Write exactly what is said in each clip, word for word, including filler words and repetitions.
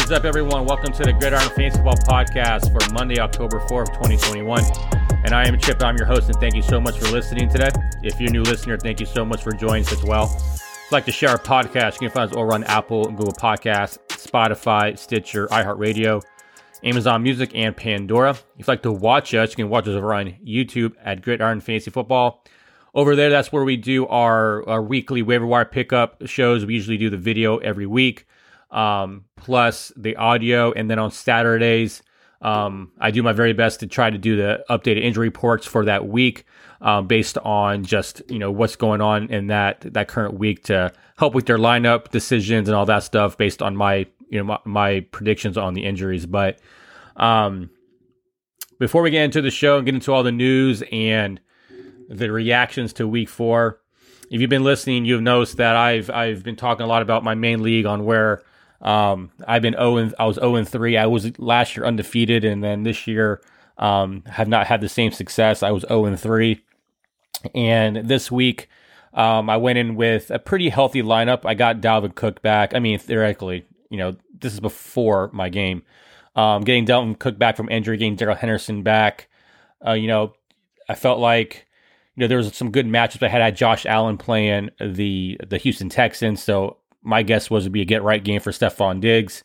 What is up, everyone? Welcome to the Gridiron Fantasy Football Podcast for Monday, October fourth, twenty twenty-one. And I am Chip. I'm your host, and thank you so much for listening today. If you're a new listener, thank you so much for joining us as well. If you'd like to share our podcast, you can find us over on Apple and Google Podcasts, Spotify, Stitcher, iHeartRadio, Amazon Music, and Pandora. If you'd like to watch us, you can watch us over on YouTube at Gridiron Fantasy Football. Over there, that's where we do our, our weekly waiver wire pickup shows. We usually do the video every week, um, plus the audio. And then on Saturdays, um, I do my very best to try to do the updated injury reports for that week, um, based on just, you know, what's going on in that, that current week to help with their lineup decisions and all that stuff based on my, you know, my, my predictions on the injuries. But um, before we get into the show and get into all the news and the reactions to week four, if you've been listening, you've noticed that I've I've been talking a lot about my main league on where um, I've been oh and I was oh and three. I was last year undefeated, and then this year um, have not had the same success. I was oh and three, and this week um, I went in with a pretty healthy lineup. I got Dalvin Cook back. I mean, theoretically, you know, this is before my game. Um, getting Dalvin Cook back from injury, getting Darrell Henderson back. Uh, you know, I felt like, you know, there was some good matchups. I had, I had Josh Allen playing the the Houston Texans, so my guess was it'd be a get right game for Stephon Diggs.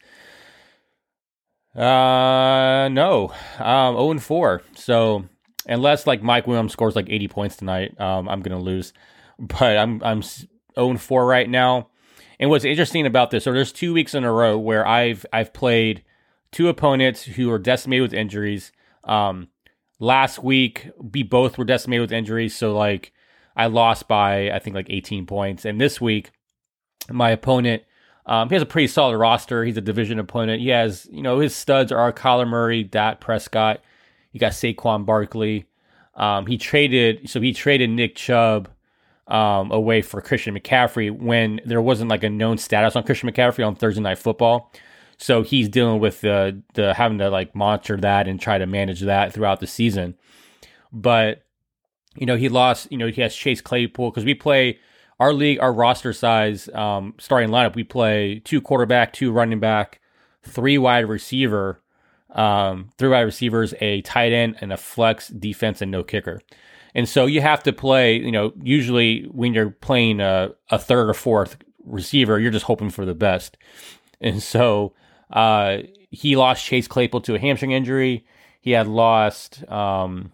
Uh, no, um, oh and four. So unless like Mike Williams scores like eighty points tonight, um, I'm gonna lose. But I'm I'm oh and four right now. And what's interesting about this, so there's two weeks in a row where I've I've played two opponents who are decimated with injuries. Um, Last week, we both were decimated with injuries, so like I lost by I think like eighteen points. And this week, my opponent, um, he has a pretty solid roster. He's a division opponent. He has, you know, his studs are Kyler Murray, Dak Prescott. You got Saquon Barkley. Um, he traded, so he traded Nick Chubb um, away for Christian McCaffrey when there wasn't like a known status on Christian McCaffrey on Thursday Night Football. So he's dealing with the the having to like monitor that and try to manage that throughout the season. But, you know, he lost, you know, he has Chase Claypool because we play our league, our roster size, um, starting lineup. We play two quarterback, two running back, three wide receiver, um, three wide receivers, a tight end, and a flex defense, and no kicker. And so you have to play, you know, usually when you're playing a, a third or fourth receiver, you're just hoping for the best. And so uh, he lost Chase Claypool to a hamstring injury. He had lost, um,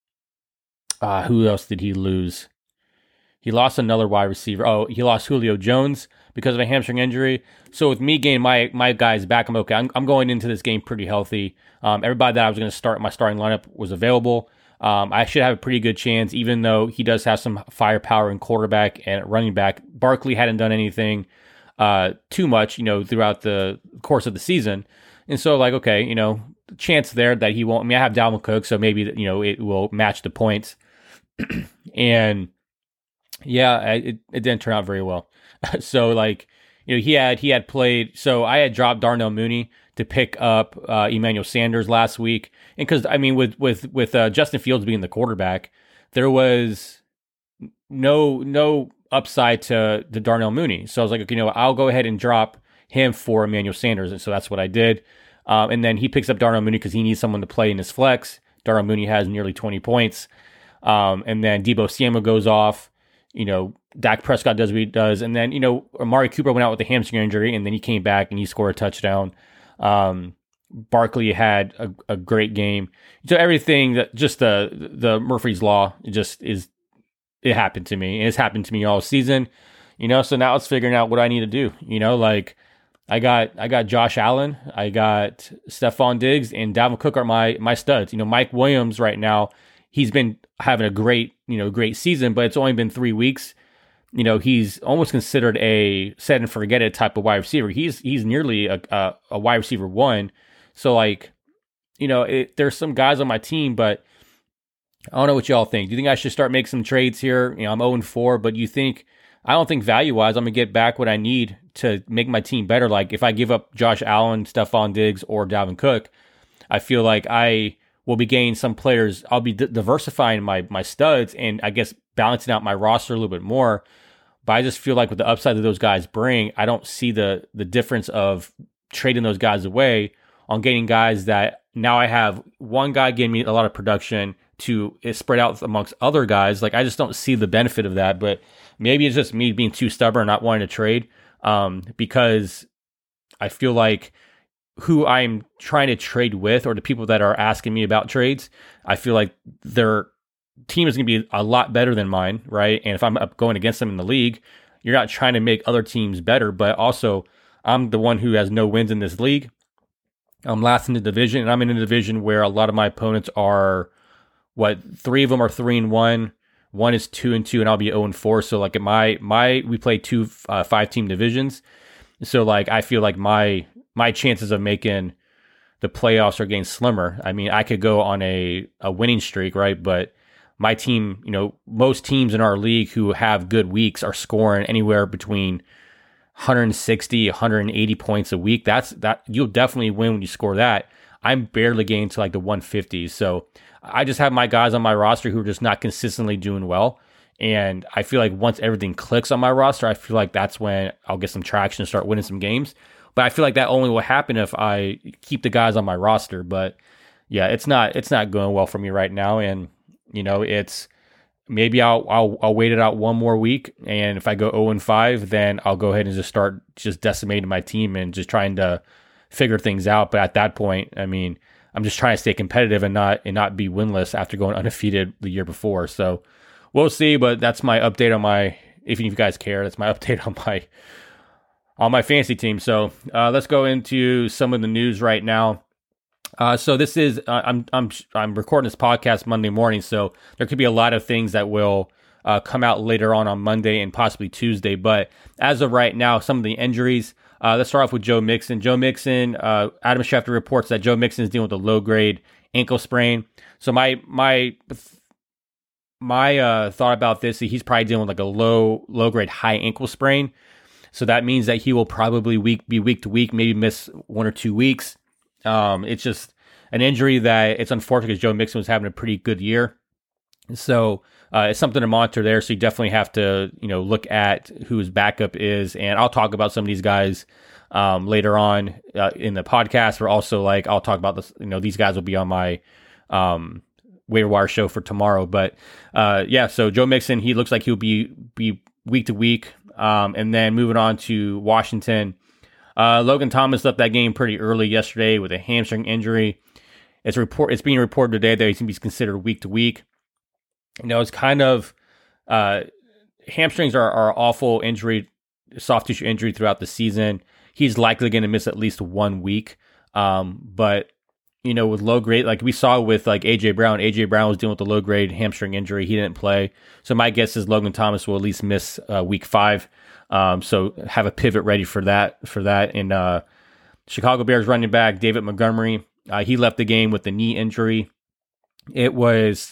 uh, who else did he lose? He lost another wide receiver. Oh, he lost Julio Jones because of a hamstring injury. So with me getting my my guys back, I'm okay. I'm, I'm going into this game pretty healthy. Um, everybody that I was going to start my starting lineup was available. Um, I should have a pretty good chance, even though he does have some firepower in quarterback and running back. Barkley hadn't done anything Uh, too much, you know, throughout the course of the season. And so like, okay, you know, chance there that he won't, I mean, I have Dalvin Cook, so maybe, you know, it will match the points. And yeah, it, it didn't turn out very well. So like, you know, he had, he had played, so I had dropped Darnell Mooney to pick up uh, Emmanuel Sanders last week. And cause I mean, with, with, with uh, Justin Fields being the quarterback, there was no, no, upside to the Darnell Mooney. So I was like, okay, you know, I'll go ahead and drop him for Emmanuel Sanders. And so that's what I did. Um, and then he picks up Darnell Mooney because he needs someone to play in his flex. Darnell Mooney has nearly twenty points. Um, and then Deebo Samuel goes off. You know, Dak Prescott does what he does. And then, you know, Amari Cooper went out with a hamstring injury, and then he came back and he scored a touchdown. Um, Barkley had a, a great game. So everything that just the, the Murphy's Law just is, it happened to me, and it's happened to me all season, you know, so now it's figuring out what I need to do, you know, like I got, I got Josh Allen, I got Stephon Diggs, and Dalvin Cook are my, my studs. You know, Mike Williams right now, he's been having a great, you know, great season, but it's only been three weeks. You know, he's almost considered a set and forget it type of wide receiver. He's, he's nearly a, a, a wide receiver one. So like, you know, it, there's some guys on my team, but I don't know what y'all think. Do you think I should start making some trades here? You know, I'm oh and four, but you think, I don't think value-wise I'm going to get back what I need to make my team better. Like if I give up Josh Allen, Stephon Diggs, or Dalvin Cook, I feel like I will be gaining some players. I'll be d- diversifying my my studs and I guess balancing out my roster a little bit more. But I just feel like with the upside that those guys bring, I don't see the the difference of trading those guys away on getting guys that now I have one guy giving me a lot of production to spread out amongst other guys. Like, I just don't see the benefit of that, but maybe it's just me being too stubborn, not wanting to trade, um, because I feel like who I'm trying to trade with, or the people that are asking me about trades, I feel like their team is going to be a lot better than mine, right? And if I'm up going against them in the league, you're not trying to make other teams better, but also I'm the one who has no wins in this league. I'm last in the division, and I'm in a division where a lot of my opponents are, what, three of them are three and one, one is two and two, and I'll be zero and four. So like my my we play two uh, five team divisions, so like I feel like my my chances of making the playoffs are getting slimmer. I mean, I could go on a a winning streak, right? But my team, you know, most teams in our league who have good weeks are scoring anywhere between one sixty, one eighty points a week. That's that you'll definitely win when you score that. I'm barely getting to like the one fifties. So I just have my guys on my roster who are just not consistently doing well. And I feel like once everything clicks on my roster, I feel like that's when I'll get some traction and start winning some games. But I feel like that only will happen if I keep the guys on my roster. But yeah, it's not it's not going well for me right now. And you know, it's maybe I'll I'll I'll wait it out one more week, and if I go zero and five, then I'll go ahead and just start just decimating my team and just trying to figure things out. But at that point, I mean, I'm just trying to stay competitive and not and not be winless after going undefeated the year before. So we'll see. But that's my update on my. If you guys care, that's my update on my on my fantasy team. So uh, let's go into some of the news right now. Uh, so this is uh, I'm I'm I'm recording this podcast Monday morning, so there could be a lot of things that will uh, come out later on on Monday and possibly Tuesday. But as of right now, some of the injuries. Uh, let's start off with Joe Mixon. Joe Mixon. Uh, Adam Schefter reports that Joe Mixon is dealing with a low grade ankle sprain. So my my my uh, thought about this is he's probably dealing with like a low low grade high ankle sprain. So that means that he will probably week be week to week, maybe miss one or two weeks. Um, it's just an injury that it's unfortunate because Joe Mixon was having a pretty good year. So uh, it's something to monitor there. So you definitely have to, you know, look at who his backup is. And I'll talk about some of these guys um, later on uh, in the podcast. Or also like I'll talk about this. You know, these guys will be on my um, waiver wire show for tomorrow. But uh, yeah, so Joe Mixon, he looks like he'll be be week to week. Um, and then moving on to Washington. Uh, Logan Thomas left that game pretty early yesterday with a hamstring injury. It's report. It's being reported today that he's going to be considered week to week. You know, it's kind of uh, hamstrings are, are awful injury, soft tissue injury throughout the season. He's likely going to miss at least one week. Um, but you know, with low grade, like we saw with like A J Brown, A J Brown was dealing with a low grade hamstring injury. He didn't play. So my guess is Logan Thomas will at least miss uh, week five. Um, so have a pivot ready for that, for that. And, uh, Chicago Bears running back David Montgomery, uh, he left the game with a knee injury. It was,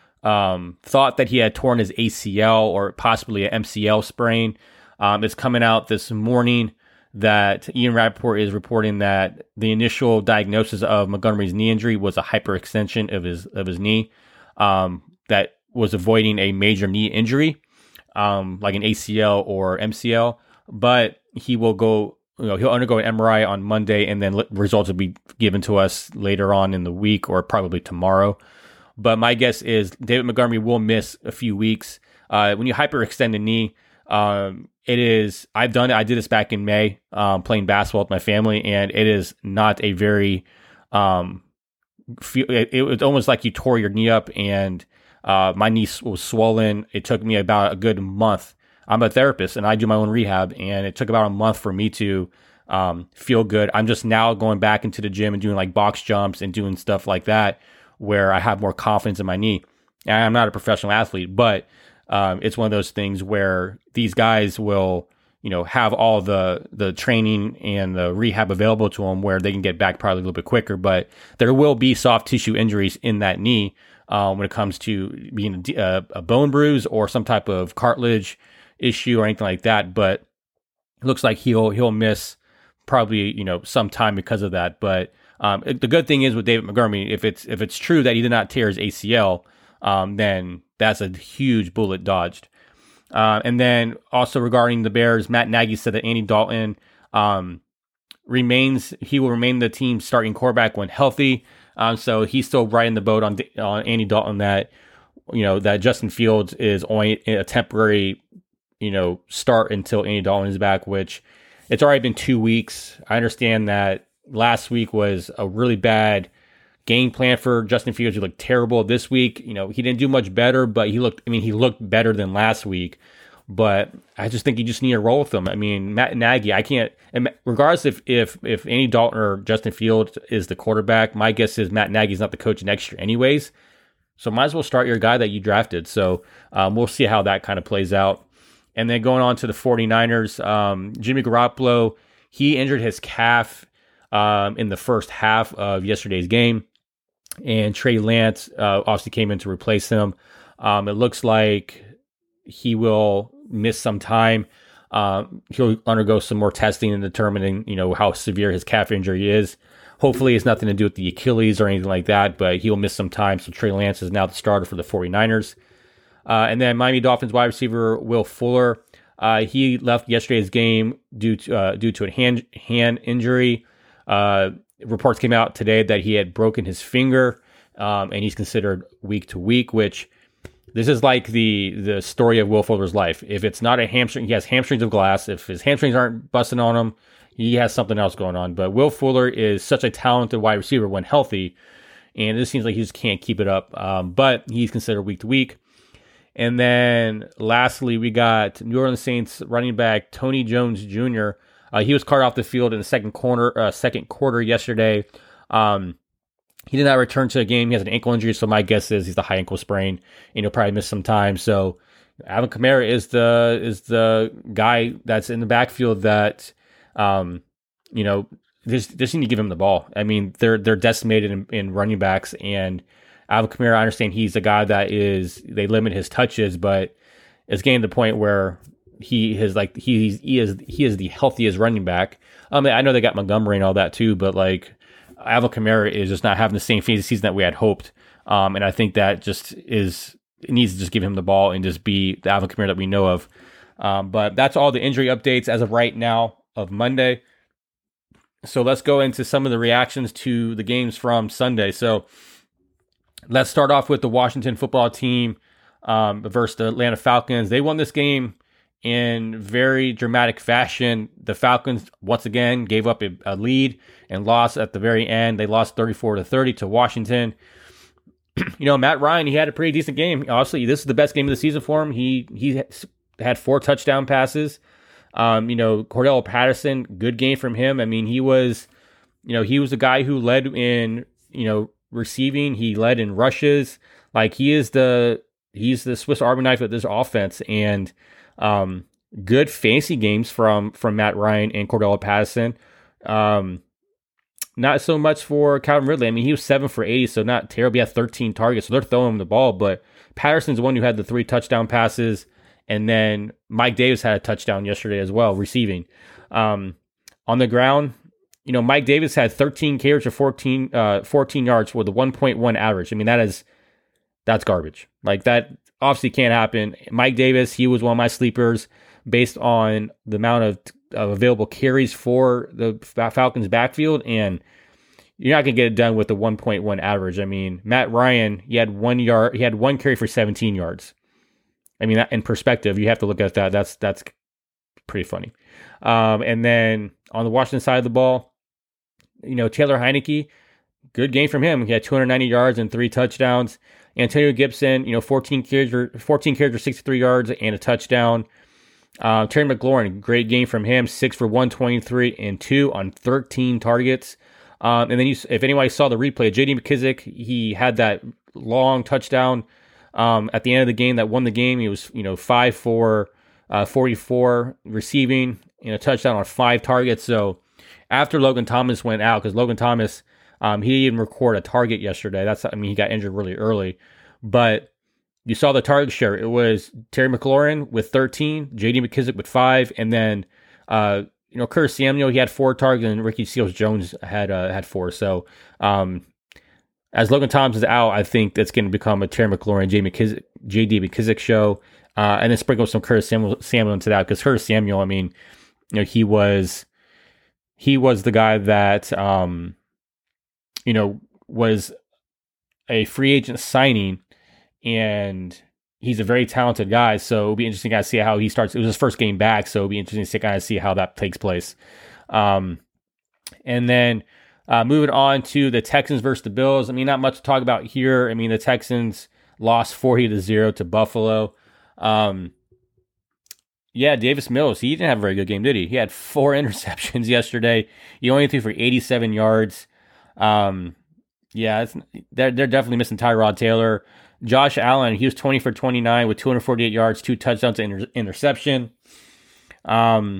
um, thought that he had torn his A C L or possibly an M C L sprain. Um, it's coming out this morning that Ian Rappaport is reporting that the initial diagnosis of Montgomery's knee injury was a hyperextension of his, of his knee, um, that was avoiding a major knee injury. Um, like an A C L or M C L, but he will go, you know, he'll undergo an M R I on Monday, and then results will be given to us later on in the week or probably tomorrow. But my guess is David Montgomery will miss a few weeks. Uh, when you hyperextend a knee, um, it is, I've done it. I did this back in May, um, playing basketball with my family, and it is not a very, um, feel, it, it was almost like you tore your knee up, and Uh, my knee was swollen. It took me about a good month. I'm a therapist and I do my own rehab, and it took about a month for me to um, feel good. I'm just now going back into the gym and doing like box jumps and doing stuff like that where I have more confidence in my knee. And I'm not a professional athlete, but um, it's one of those things where these guys will, you know, have all the the training and the rehab available to them where they can get back probably a little bit quicker. But there will be soft tissue injuries in that knee. Um, when it comes to being a, a bone bruise or some type of cartilage issue or anything like that, but it looks like he'll he'll miss probably, you know, some time because of that. But um, it, the good thing is with David Montgomery, if it's if it's true that he did not tear his A C L, um, then that's a huge bullet dodged. Uh, and then also regarding the Bears, Matt Nagy said that Andy Dalton um, remains, he will remain the team's starting quarterback when healthy. Um, so he's still right in the boat on, on Andy Dalton that, you know, that Justin Fields is only a temporary, you know, start until Andy Dalton is back, which it's already been two weeks. I understand that last week was a really bad game plan for Justin Fields. He looked terrible this week. You know, he didn't do much better, but he looked, I mean, he looked better than last week. But I just think you just need to roll with them. I mean, Matt Nagy, I can't, regardless if if if Andy Dalton or Justin Fields is the quarterback, my guess is Matt Nagy's not the coach next year anyways. So might as well start your guy that you drafted. So um, we'll see how that kind of plays out. And then going on to the 49ers, um, Jimmy Garoppolo, he injured his calf um, in the first half of yesterday's game. And Trey Lance uh, obviously came in to replace him. Um, it looks like he will miss some time. Um, he'll undergo some more testing and determining, you know, how severe his calf injury is. Hopefully it's nothing to do with the Achilles or anything like that, but he'll miss some time. So Trey Lance is now the starter for the 49ers. Uh, and then Miami Dolphins wide receiver Will Fuller, uh, he left yesterday's game due to uh, due to a hand hand injury. Uh, reports came out today that he had broken his finger, um, and he's considered week to week, which this is like the the story of Will Fuller's life. If it's not a hamstring, he has hamstrings of glass. If his hamstrings aren't busting on him, he has something else going on. But Will Fuller is such a talented wide receiver when healthy, and it seems like he just can't keep it up. Um, but he's considered week to week. And then lastly, we got New Orleans Saints running back Tony Jones Junior Uh, he was carted off the field in the second quarter, uh, second quarter yesterday. Um, he did not return to the game. He has an ankle injury, so my guess is he's the high ankle sprain, and he'll probably miss some time. So Alvin Kamara is the is the guy that's in the backfield that, um, you know, just just need to give him the ball. I mean, they're they're decimated in, in running backs, and Alvin Kamara, I understand he's a guy that is, they limit his touches, but it's getting to the point where he is like, he's, he is, he is the healthiest running back. I mean, I know they got Montgomery and all that too, but like Alvin Kamara is just not having the same fantasy season that we had hoped. Um, and I think that just is, it needs to just give him the ball and just be the Alvin Kamara that we know of. Um, but that's all the injury updates as of right now of Monday. So let's go into some of the reactions to the games from Sunday. So let's start off with the Washington football team um, versus the Atlanta Falcons. They won this game in very dramatic fashion. The Falcons, once again, gave up a, a lead and lost at the very end. They lost thirty-four to thirty to Washington. You know, Matt Ryan, he had a pretty decent game. Obviously, this is the best game of the season for him. He he had four touchdown passes. Um, you know, Cordell Patterson, good game from him. I mean, he was, you know, he was the guy who led in, you know, receiving. He led in rushes. Like he is the he's the Swiss Army knife of this offense. And um, good fantasy games from from Matt Ryan and Cordell Patterson. Um, not so much for Calvin Ridley. I mean, he was seven for eighty, so not terrible. He had thirteen targets, so they're throwing him the ball. But Patterson's the one who had the three touchdown passes. And then Mike Davis had a touchdown yesterday as well, receiving. Um, on the ground, you know, Mike Davis had thirteen carries for fourteen, uh, fourteen yards with a one point one average. I mean, that is, that's garbage. Like that obviously can't happen. Mike Davis, he was one of my sleepers based on the amount of, of available carries for the Falcons backfield. And you're not going to get it done with the one point one average. I mean, Matt Ryan, he had one yard, he had one carry for seventeen yards. I mean, in perspective, you have to look at that. That's that's pretty funny. Um, and then on the Washington side of the ball, you know, Taylor Heineke, good game from him. He had two hundred ninety yards and three touchdowns. Antonio Gibson, you know, fourteen carries or fourteen carries or sixty-three yards and a touchdown. Uh, Terry McLaurin, great game from him, six for one twenty-three and two on thirteen targets. Um, and then you, if anybody saw the replay, J D McKissick, he had that long touchdown Um, at the end of the game that won the game. He was, you know, five for uh, forty-four receiving and a touchdown on five targets. So after Logan Thomas went out, because Logan Thomas, um, he didn't even record a target yesterday. That's, I mean, he got injured really early. But you saw the target share. It was Terry McLaurin with thirteen, J D McKissick with five, and then, uh, you know, Curtis Samuel, he had four targets, and Ricky Seals-Jones had uh, had four. So, um, as Logan Thomas is out, I think that's going to become a Terry McLaurin, J, McKissick, J D McKissick show, uh, and then sprinkle some Curtis Samuel, Samuel into that, because Curtis Samuel, I mean, you know, he was he was the guy that, um, you know, was a free agent signing, and he's a very talented guy. So it'll be interesting to see how he starts. It was his first game back, so it'll be interesting to kind of see how that takes place. Um, and then uh, moving on to the Texans versus the Bills. I mean, not much to talk about here. I mean, the Texans lost forty to zero to Buffalo. Um, yeah, Davis Mills, he didn't have a very good game, did he? He had four interceptions yesterday. He only threw for eighty-seven yards. Um, yeah, it's, they're, they're definitely missing Tyrod Taylor. Josh Allen, he was twenty for twenty-nine with two hundred forty-eight yards, two touchdowns, and inter- interception. Um,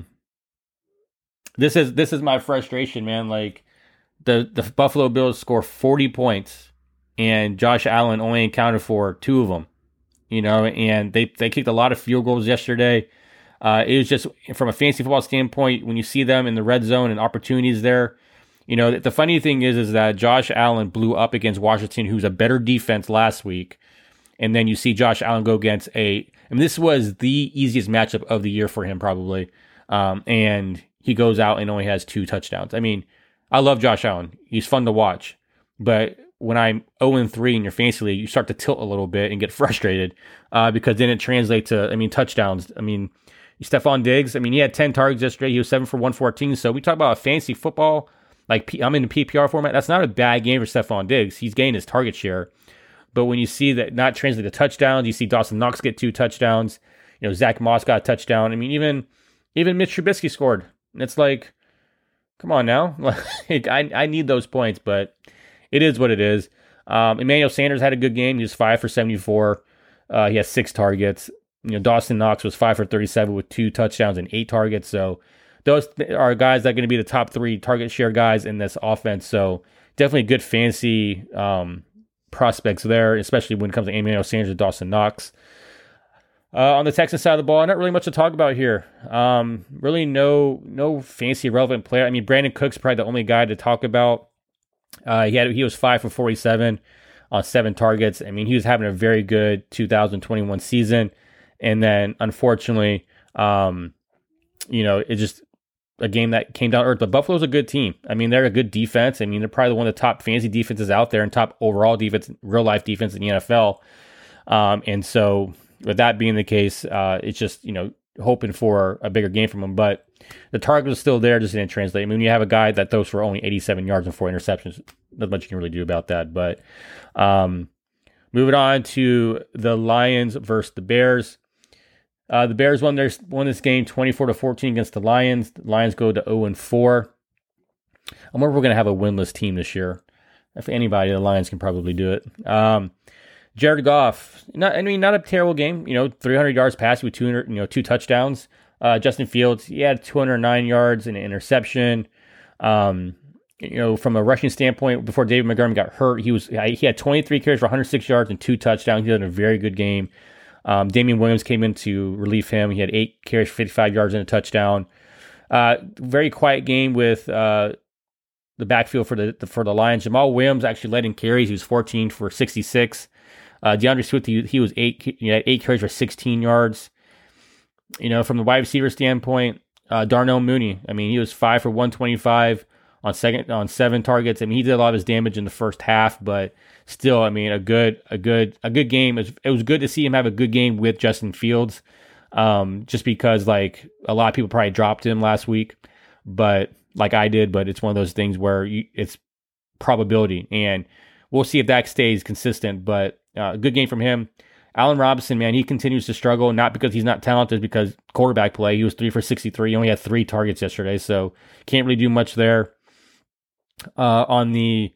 this is this is my frustration, man. Like the the Buffalo Bills score forty points, and Josh Allen only accounted for two of them. You know, and they they kicked a lot of field goals yesterday. Uh, it was just from a fantasy football standpoint, when you see them in the red zone and opportunities there. You know, the, the funny thing is, is that Josh Allen blew up against Washington, who's a better defense last week. And then you see Josh Allen go against a, I mean, this was the easiest matchup of the year for him, probably. Um, and he goes out and only has two touchdowns. I mean, I love Josh Allen. He's fun to watch. But when I'm oh and three in your fantasy league, you start to tilt a little bit and get frustrated uh, because then it translates to, I mean, touchdowns. I mean, Stephon Diggs, I mean, he had ten targets yesterday. He was seven for one fourteen. So we talk about a fantasy football, like P- I'm in the P P R format. That's not a bad game for Stephon Diggs. He's gained his target share. But when you see that not translate to touchdowns, you see Dawson Knox get two touchdowns. You know, Zach Moss got a touchdown. I mean, even even Mitch Trubisky scored. And it's like, come on now. Like, I, I need those points, but it is what it is. Um, Emmanuel Sanders had a good game. He was five for seventy-four. Uh, he has six targets. You know, Dawson Knox was five for thirty-seven with two touchdowns and eight targets. So those are guys that are going to be the top three target share guys in this offense. So definitely good fantasy um, prospects there, especially when it comes to Emmanuel Sanders and Dawson Knox. Uh, on the Texans side of the ball, not really much to talk about here. Um, really no no fancy relevant player. I mean, Brandon Cook's probably the only guy to talk about. Uh, he had he was five for forty-seven on seven targets. I mean, he was having a very good two thousand twenty-one season. And then, unfortunately, um, you know, it's just a game that came down to earth. But Buffalo's a good team. I mean, they're a good defense. I mean, they're probably one of the top fantasy defenses out there and top overall defense, real-life defense in the N F L. Um, and so, with that being the case, uh, it's just, you know, hoping for a bigger game from him. But the target was still there, just didn't translate. I mean, when you have a guy that throws for only eighty-seven yards and four interceptions, not much you can really do about that. But um, moving on to the Lions versus the Bears. Uh, the Bears won their won this game twenty-four to fourteen against the Lions. The Lions go to oh and four. I'm wondering if we're going to have a winless team this year. If anybody, the Lions can probably do it. Um, Jared Goff, not I mean, not a terrible game. You know, three hundred yards passing with two hundred, you know, two touchdowns. Uh, Justin Fields, he had two hundred nine yards and an interception. Um, you know, from a rushing standpoint, before David Montgomery got hurt, he was he had twenty-three carries for one hundred six yards and two touchdowns. He had a very good game. Um, Damian Williams came in to relieve him. He had eight carries for fifty-five yards and a touchdown. Uh, very quiet game with uh, the backfield for the, the for the Lions. Jamal Williams actually led in carries. He was fourteen for sixty-six. Uh, DeAndre Swift, he, he was eight. He had eight carries for sixteen yards. You know, from the wide receiver standpoint, uh, Darnell Mooney. I mean, he was five for one twenty-five on second on seven targets. I mean, he did a lot of his damage in the first half, but still, I mean, a good, a good, a good game. It was, it was good to see him have a good game with Justin Fields, um, just because like a lot of people probably dropped him last week, but like I did. But it's one of those things where you, it's probability, and we'll see if that stays consistent. But uh, a good game from him. Allen Robinson, man, he continues to struggle, not because he's not talented, because quarterback play. He was three for sixty-three. He only had three targets yesterday, so can't really do much there. Uh, on the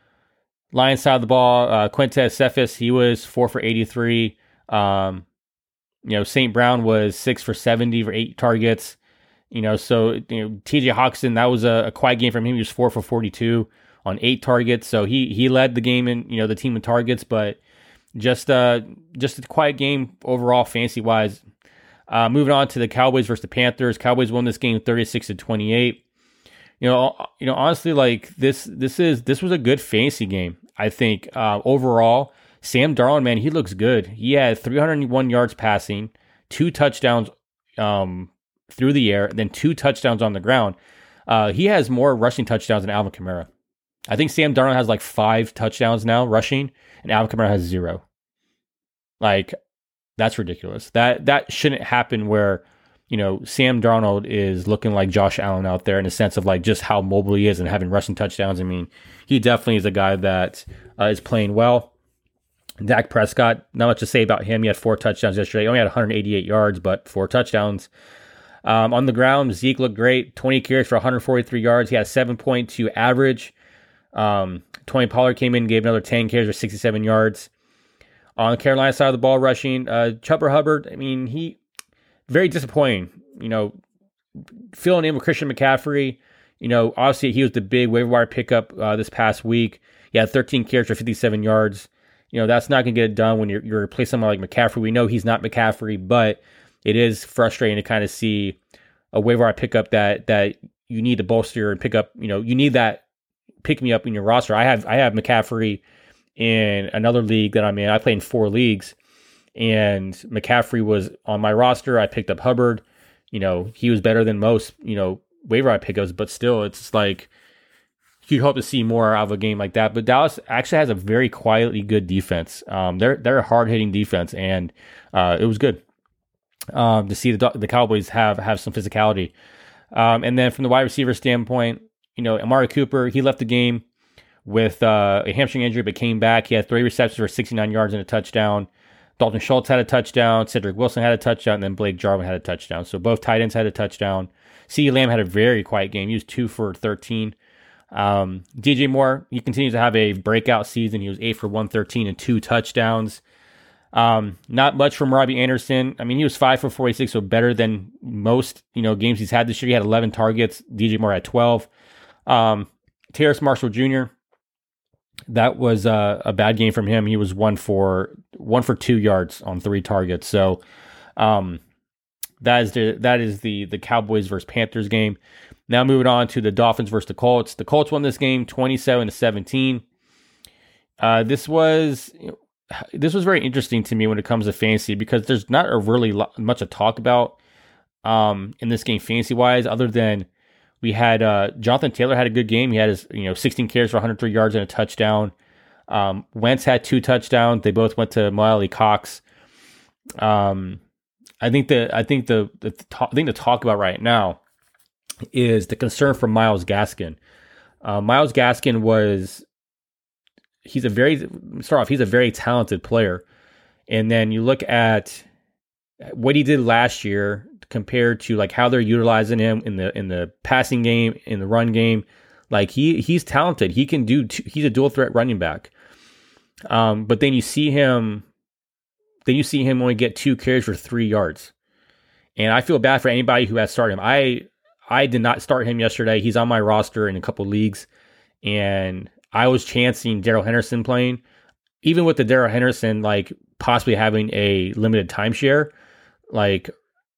Lions side of the ball, uh, Quintez Cephas, he was four for eighty-three. Um, you know, Saint Brown was six for seventy for eight targets. You know, so you know, T J Hawkinson, that was a, a quiet game from him. He was four for forty-two on eight targets. So he he led the game in, you know, the team in targets, but just uh just a quiet game overall, fantasy wise. Uh, moving on to the Cowboys versus the Panthers. Cowboys won this game thirty-six to twenty-eight. You know, you know, honestly, like this, this is this was a good fantasy game. I think uh, overall, Sam Darnold, man, he looks good. He had three hundred one yards passing, two touchdowns um, through the air, and then two touchdowns on the ground. Uh, he has more rushing touchdowns than Alvin Kamara. I think Sam Darnold has like five touchdowns now rushing, and Alvin Kamara has zero. Like, that's ridiculous. That that shouldn't happen where, you know, Sam Darnold is looking like Josh Allen out there in the sense of like just how mobile he is and having rushing touchdowns. I mean, he definitely is a guy that uh, is playing well. Dak Prescott, not much to say about him. He had four touchdowns yesterday. He only had one hundred eighty-eight yards, but four touchdowns. Um, on the ground, Zeke looked great. twenty carries for one hundred forty-three yards. He had a seven point two average. Um, Tony Pollard came in, gave another ten carries for sixty-seven yards. On the Carolina side of the ball rushing, uh, Chuba Hubbard, I mean, he very disappointing. You know, filling in with Christian McCaffrey. You know, obviously he was the big waiver wire pickup uh, this past week. He had thirteen carries for fifty-seven yards. You know, that's not going to get it done when you're, you're replacing someone like McCaffrey. We know he's not McCaffrey, but it is frustrating to kind of see a waiver wire pickup that that you need to bolster and pick up. You know, you need that pick me up in your roster. I have I have McCaffrey in another league that I'm in. I play in four leagues, and McCaffrey was on my roster. I picked up Hubbard. You know, he was better than most, you know, waiver wire pickups, but still, it's like you'd hope to see more out of a game like that. But Dallas actually has a very quietly good defense. Um, they're they're a hard hitting defense, and uh, it was good um, to see the the Cowboys have have some physicality. Um, and then from the wide receiver standpoint, you know, Amari Cooper, he left the game with uh, a hamstring injury, but came back. He had three receptions for sixty-nine yards and a touchdown. Dalton Schultz had a touchdown. Cedric Wilson had a touchdown. And then Blake Jarwin had a touchdown. So both tight ends had a touchdown. CeeDee Lamb had a very quiet game. He was two for thirteen. Um, D J Moore, he continues to have a breakout season. He was eight for one thirteen and two touchdowns. Um, not much from Robbie Anderson. I mean, he was five for forty-six, so better than most, you know, games he's had this year. He had eleven targets. D J Moore had twelve. Um, Terrace Marshall Junior, that was uh, a bad game from him. He was one for one for two yards on three targets. So um, that is the that is the the Cowboys versus Panthers game. Now moving on to the Dolphins versus the Colts. The Colts won this game twenty-seven to seventeen. Uh, this was you know, this was very interesting to me when it comes to fantasy because there's not a really lo- much to talk about um, in this game fantasy wise, other than we had uh, Jonathan Taylor had a good game. He had his you know sixteen carries for one hundred three yards and a touchdown. Um, Wentz had two touchdowns. They both went to Mo Alie-Cox. Um, I think the I think the the to- thing to talk about right now is the concern for Myles Gaskin. Uh, Myles Gaskin was he's a very start off. He's a very talented player, and then you look at what he did last year compared to like how they're utilizing him in the in the passing game, in the run game. Like he he's talented. He can do. Two, he's a dual threat running back. Um, but then you see him, then you see him only get two carries for three yards, and I feel bad for anybody who has started him. I I did not start him yesterday. He's on my roster in a couple leagues, and I was chancing Darrell Henderson playing, even with the Darrell Henderson like possibly having a limited timeshare, like.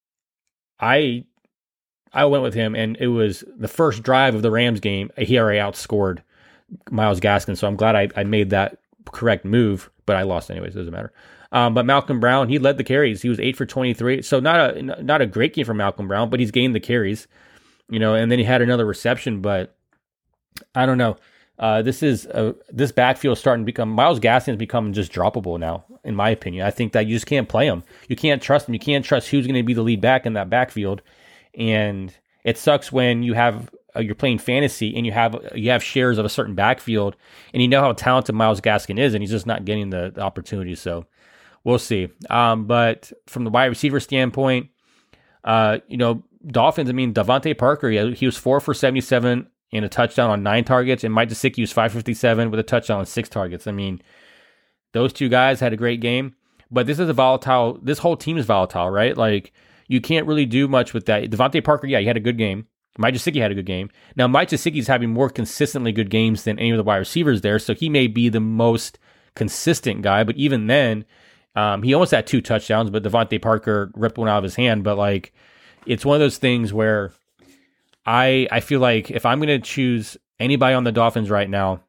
I I went with him, and it was the first drive of the Rams game. He already outscored Myles Gaskin, so I'm glad I, I made that correct move, but I lost anyways. It doesn't matter. Um, but Malcolm Brown, he led the carries. He was eight for twenty-three, so not a not a great game for Malcolm Brown, but he's gained the carries, you know. And then he had another reception, but I don't know. Uh, this is a, this backfield is starting to become Myles Gaskin is becoming just droppable now, in my opinion. I think that you just can't play him. You can't trust him. You can't trust who's going to be the lead back in that backfield. And it sucks when you have uh, you're playing fantasy and you have you have shares of a certain backfield, and you know how talented Myles Gaskin is, and he's just not getting the, the opportunity. So we'll see. Um, but from the wide receiver standpoint, uh, you know, Dolphins. I mean, Devontae Parker. He, he was four for seventy-seven. And a touchdown on nine targets, and Mike Gesicki was five fifty-seven with a touchdown on six targets. I mean, those two guys had a great game, but this is a volatile, this whole team is volatile, right? Like, you can't really do much with that. Devontae Parker, yeah, he had a good game. Mike Gesicki had a good game. Now, Mike Gesicki is having more consistently good games than any of the wide receivers there, so he may be the most consistent guy, but even then, um, he almost had two touchdowns, but Devontae Parker ripped one out of his hand, but like, it's one of those things where I I feel like if I'm going to choose anybody on the Dolphins right now,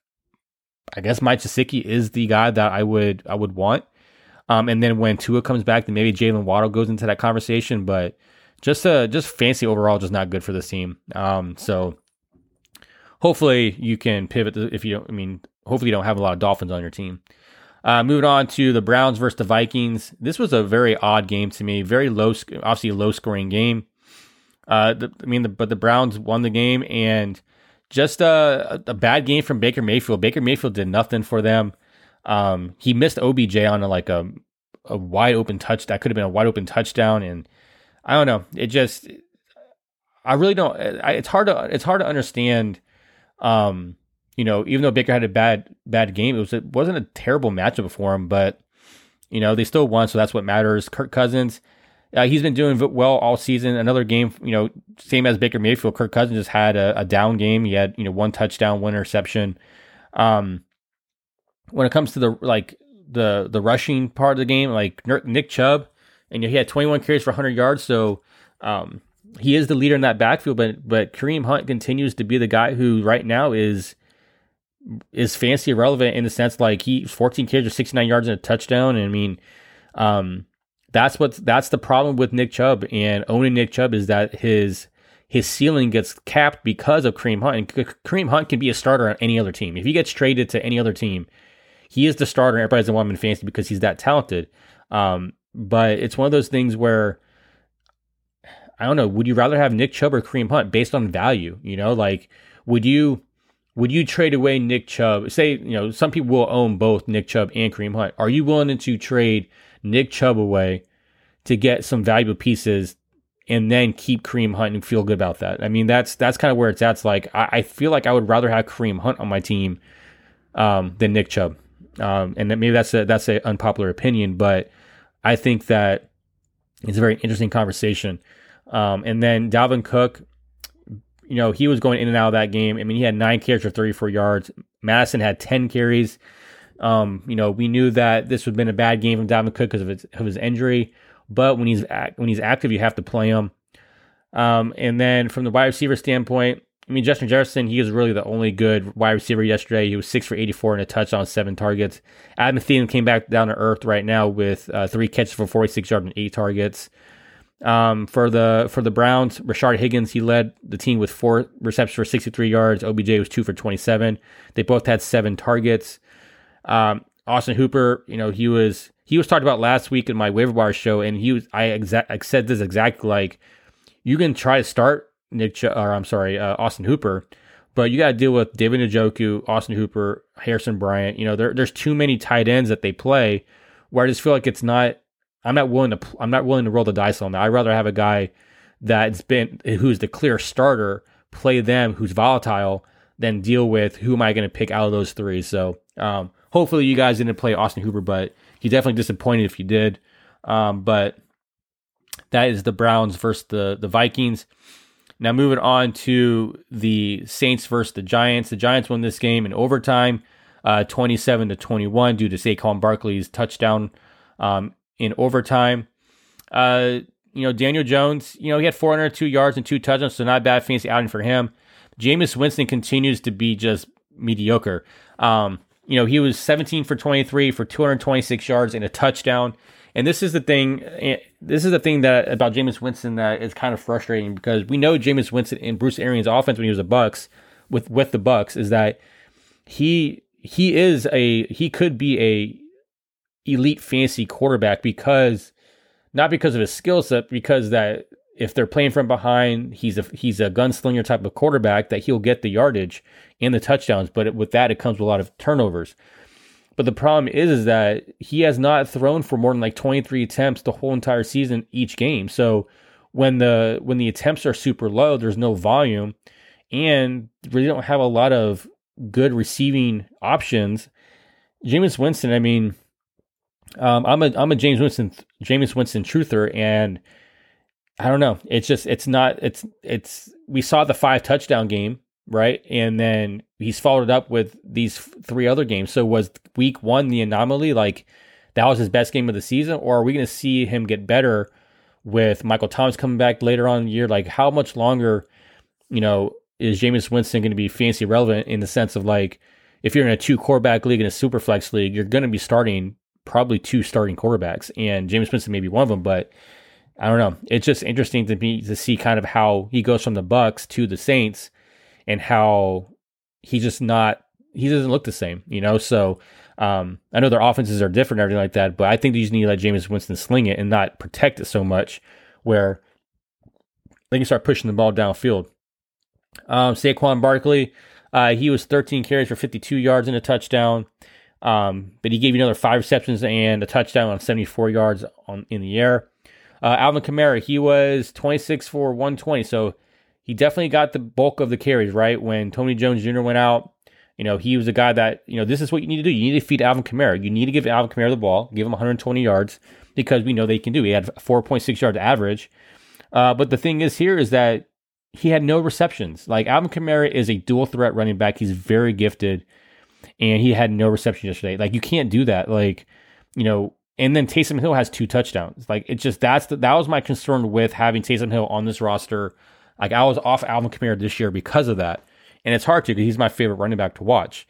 I guess Mike Gesicki is the guy that I would I would want. Um, and then when Tua comes back, then maybe Jalen Waddle goes into that conversation. But just uh, just fancy overall, just not good for this team. Um, so hopefully you can pivot to, if you don't. I mean, hopefully you don't have a lot of Dolphins on your team. Uh, moving on to the Browns versus the Vikings. This was a very odd game to me. Very low, obviously a low scoring game. Uh, the, I mean, the, but the Browns won the game, and just a, a bad game from Baker Mayfield. Baker Mayfield did nothing for them. Um, he missed O B J on a, like a a wide open touch. That could have been a wide open touchdown, and I don't know. It just, I really don't. I, it's hard to it's hard to understand. Um, you know, even though Baker had a bad bad game, it was it wasn't a terrible matchup for him, but you know they still won, so that's what matters. Kirk Cousins. Uh, he's been doing well all season. Another game, you know, same as Baker Mayfield. Kirk Cousins just had a, a down game. He had, you know, one touchdown, one interception. Um, when it comes to the like the the rushing part of the game, like Nick Chubb, and you know, he had twenty-one carries for one hundred yards. So um, he is the leader in that backfield. But but Kareem Hunt continues to be the guy who right now is is fancy irrelevant in the sense like he fourteen carries or sixty-nine yards and a touchdown. And I mean, um. That's what that's the problem with Nick Chubb, and owning Nick Chubb is that his his ceiling gets capped because of Kareem Hunt. And Kareem Hunt can be a starter on any other team. If he gets traded to any other team, he is the starter. Everybody doesn't want him in fantasy because he's that talented. Um, but it's one of those things where I don't know. Would you rather have Nick Chubb or Kareem Hunt based on value? You know, like would you would you trade away Nick Chubb? Say, you know, some people will own both Nick Chubb and Kareem Hunt. Are you willing to trade Nick Chubb away to get some valuable pieces and then keep Kareem Hunt and feel good about that? I mean, that's that's kind of where it's at. It's like, I, I feel like I would rather have Kareem Hunt on my team um, than Nick Chubb. Um, and maybe that's a, that's an unpopular opinion, but I think that it's a very interesting conversation. Um, and then Dalvin Cook, you know, he was going in and out of that game. I mean, he had nine carries for thirty-four yards. Madison had ten carries. Um, you know, we knew that this would have been a bad game from Dalvin Cook because of his, of his injury, but when he's act, when he's active, you have to play him. Um, and then from the wide receiver standpoint, I mean, Justin Jefferson, he was really the only good wide receiver yesterday. He was six for eighty-four and a touchdown, seven targets. Adam Thielen came back down to earth right now with uh, three catches for forty-six yards and eight targets. Um, for the for the Browns, Rashard Higgins, he led the team with four receptions for sixty-three yards. O B J was two for twenty-seven. They both had seven targets. Um, Austin Hooper, you know, he was he was talked about last week in my waiver wire show, and he was I exa- I said this exactly like you can try to start Nick Ch- or I'm sorry uh, Austin Hooper, but you got to deal with David Njoku, Austin Hooper, Harrison Bryant. You know, there there's too many tight ends that they play where I just feel like it's not. I'm not willing to I'm not willing to roll the dice on that. I'd rather have a guy that's been who's the clear starter play them who's volatile than deal with who am I going to pick out of those three. So. Um, Hopefully you guys didn't play Austin Hooper, but he's definitely disappointed if you did. Um, but that is the Browns versus the, the Vikings. Now moving on to the Saints versus the Giants. The Giants won this game in overtime, uh, twenty-seven to twenty-one due to Saquon Barkley's touchdown um, in overtime. Uh, you know, Daniel Jones, you know, he had four hundred two yards and two touchdowns, so not a bad fantasy outing for him. Jameis Winston continues to be just mediocre. Um, You know, he was seventeen for twenty-three for two hundred twenty-six yards and a touchdown. And this is the thing. This is the thing that about Jameis Winston that is kind of frustrating because we know Jameis Winston and Bruce Arians' offense when he was a Bucks with with the Bucks is that he he is a he could be a elite fantasy quarterback because not because of his skill set, because that if they're playing from behind, he's a he's a gunslinger type of quarterback that he'll get the yardage and the touchdowns. But with that, it comes with a lot of turnovers. But the problem is, is that he has not thrown for more than like twenty-three attempts the whole entire season each game. So when the when the attempts are super low, there's no volume, and really don't have a lot of good receiving options. Jameis Winston, I mean, um, I'm a I'm a James Winston Jameis Winston truther, and I don't know. It's just it's not it's it's we saw the five touchdown game, right? And then he's followed it up with these three other games. So was week one the anomaly? Like that was his best game of the season? Or are we going to see him get better with Michael Thomas coming back later on in the year? Like how much longer, you know, is Jameis Winston going to be fantasy relevant in the sense of like, if you're in a two quarterback league and a super flex league, you're going to be starting probably two starting quarterbacks, and Jameis Winston may be one of them, but I don't know. It's just interesting to me to see kind of how he goes from the Bucks to the Saints and how he's just not, he doesn't look the same, you know? So um, I know their offenses are different and everything like that, but I think you just need to let Jameis Winston sling it and not protect it so much where they can start pushing the ball downfield. Um, Saquon Barkley, uh, he was thirteen carries for fifty-two yards and a touchdown. Um, but he gave you another five receptions and a touchdown on seventy-four yards on in the air. Uh, Alvin Kamara, he was twenty-six for one twenty. So he definitely got the bulk of the carries, right? When Tony Jones Junior went out, you know, he was a guy that, you know, this is what you need to do. You need to feed Alvin Kamara. You need to give Alvin Kamara the ball, give him one hundred twenty yards because we know they can do. He had four point six yards average. Uh, but the thing is here is that he had no receptions. Like Alvin Kamara is a dual threat running back. He's very gifted and he had no reception yesterday. Like you can't do that. Like, you know, and then Taysom Hill has two touchdowns. Like it's just, that's the, that was my concern with having Taysom Hill on this roster. Like I was off Alvin Kamara this year because of that. And it's hard to, because he's my favorite running back to watch.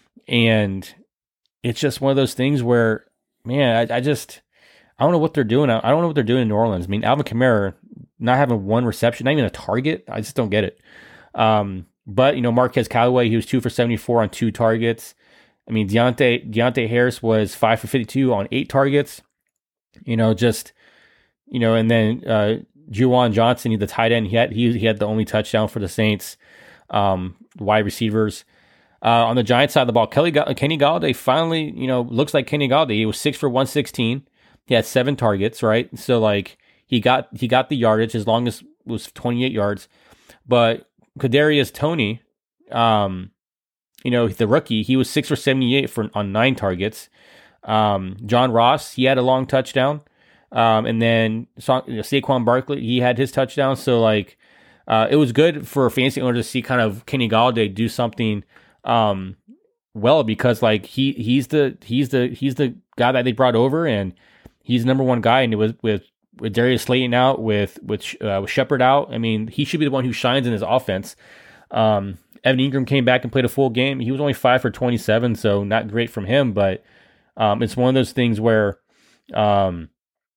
And it's just one of those things where, man, I, I just, I don't know what they're doing. I, I don't know what they're doing in New Orleans. I mean, Alvin Kamara not having one reception, not even a target. I just don't get it. Um, but, you know, Marquez Callaway, he was two for seventy-four on two targets. I mean, Deontay, Deontay Harris was five for fifty-two on eight targets. You know, just, you know, and then uh, Juwan Johnson, the tight end, he had, he, he had the only touchdown for the Saints. Um, wide receivers. Uh, on the Giants side of the ball, Kelly Kenny Golladay finally, you know, looks like Kenny Golladay. He was six for one sixteen. He had seven targets, right? So like he got he got the yardage as long as it was twenty-eight yards. But Kadarius Toney, um, you know, the rookie, he was six for seventy-eight for on nine targets. Um, John Ross, he had a long touchdown. Um, and then Sa- Saquon Barkley, he had his touchdown. So like uh, it was good for fantasy owners to see kind of Kenny Golladay do something um, well, because like he he's the he's the he's the guy that they brought over, and he's the number one guy. And it was with with Darius Slayton out, with with, uh, with Shepard out. I mean, he should be the one who shines in his offense. Um, Evan Ingram came back and played a full game. He was only five for twenty-seven, so not great from him. But um, it's one of those things where, um,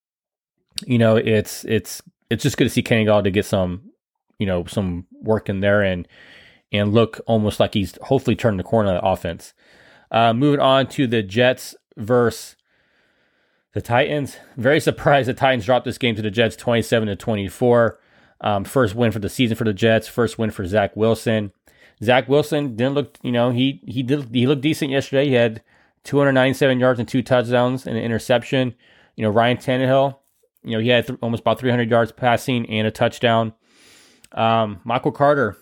you know, it's it's it's just good to see Kenny Golladay get some, you know, some work in there and and look almost like he's hopefully turned the corner of the offense. Uh, moving on to the Jets versus the Titans. Very surprised the Titans dropped this game to the Jets twenty-seven to twenty-four. Um, first win for the season for the Jets. First win for Zach Wilson. Zach Wilson didn't look, you know, he he did he looked decent yesterday. He had two hundred ninety-seven yards and two touchdowns and an interception. You know, Ryan Tannehill, you know, he had th- almost about three hundred yards passing and a touchdown. Um, Michael Carter.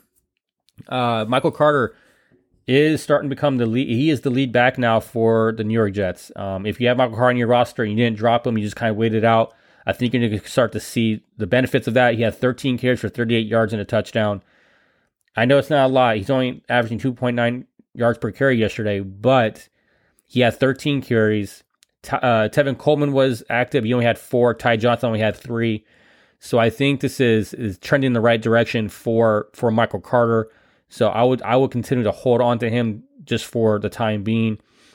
Uh, Michael Carter is starting to become the lead. He is the lead back now for the New York Jets. Um, if you have Michael Carter on your roster and you didn't drop him, you just kind of waited out, I think you're going to start to see the benefits of that. He had thirteen carries for thirty-eight yards and a touchdown. I know it's not a lot. He's only averaging two point nine yards per carry yesterday, but he had thirteen carries. T- uh, Tevin Coleman was active. He only had four. Ty Johnson only had three. So I think this is is trending in the right direction for for Michael Carter. So I would I would continue to hold on to him just for the time being.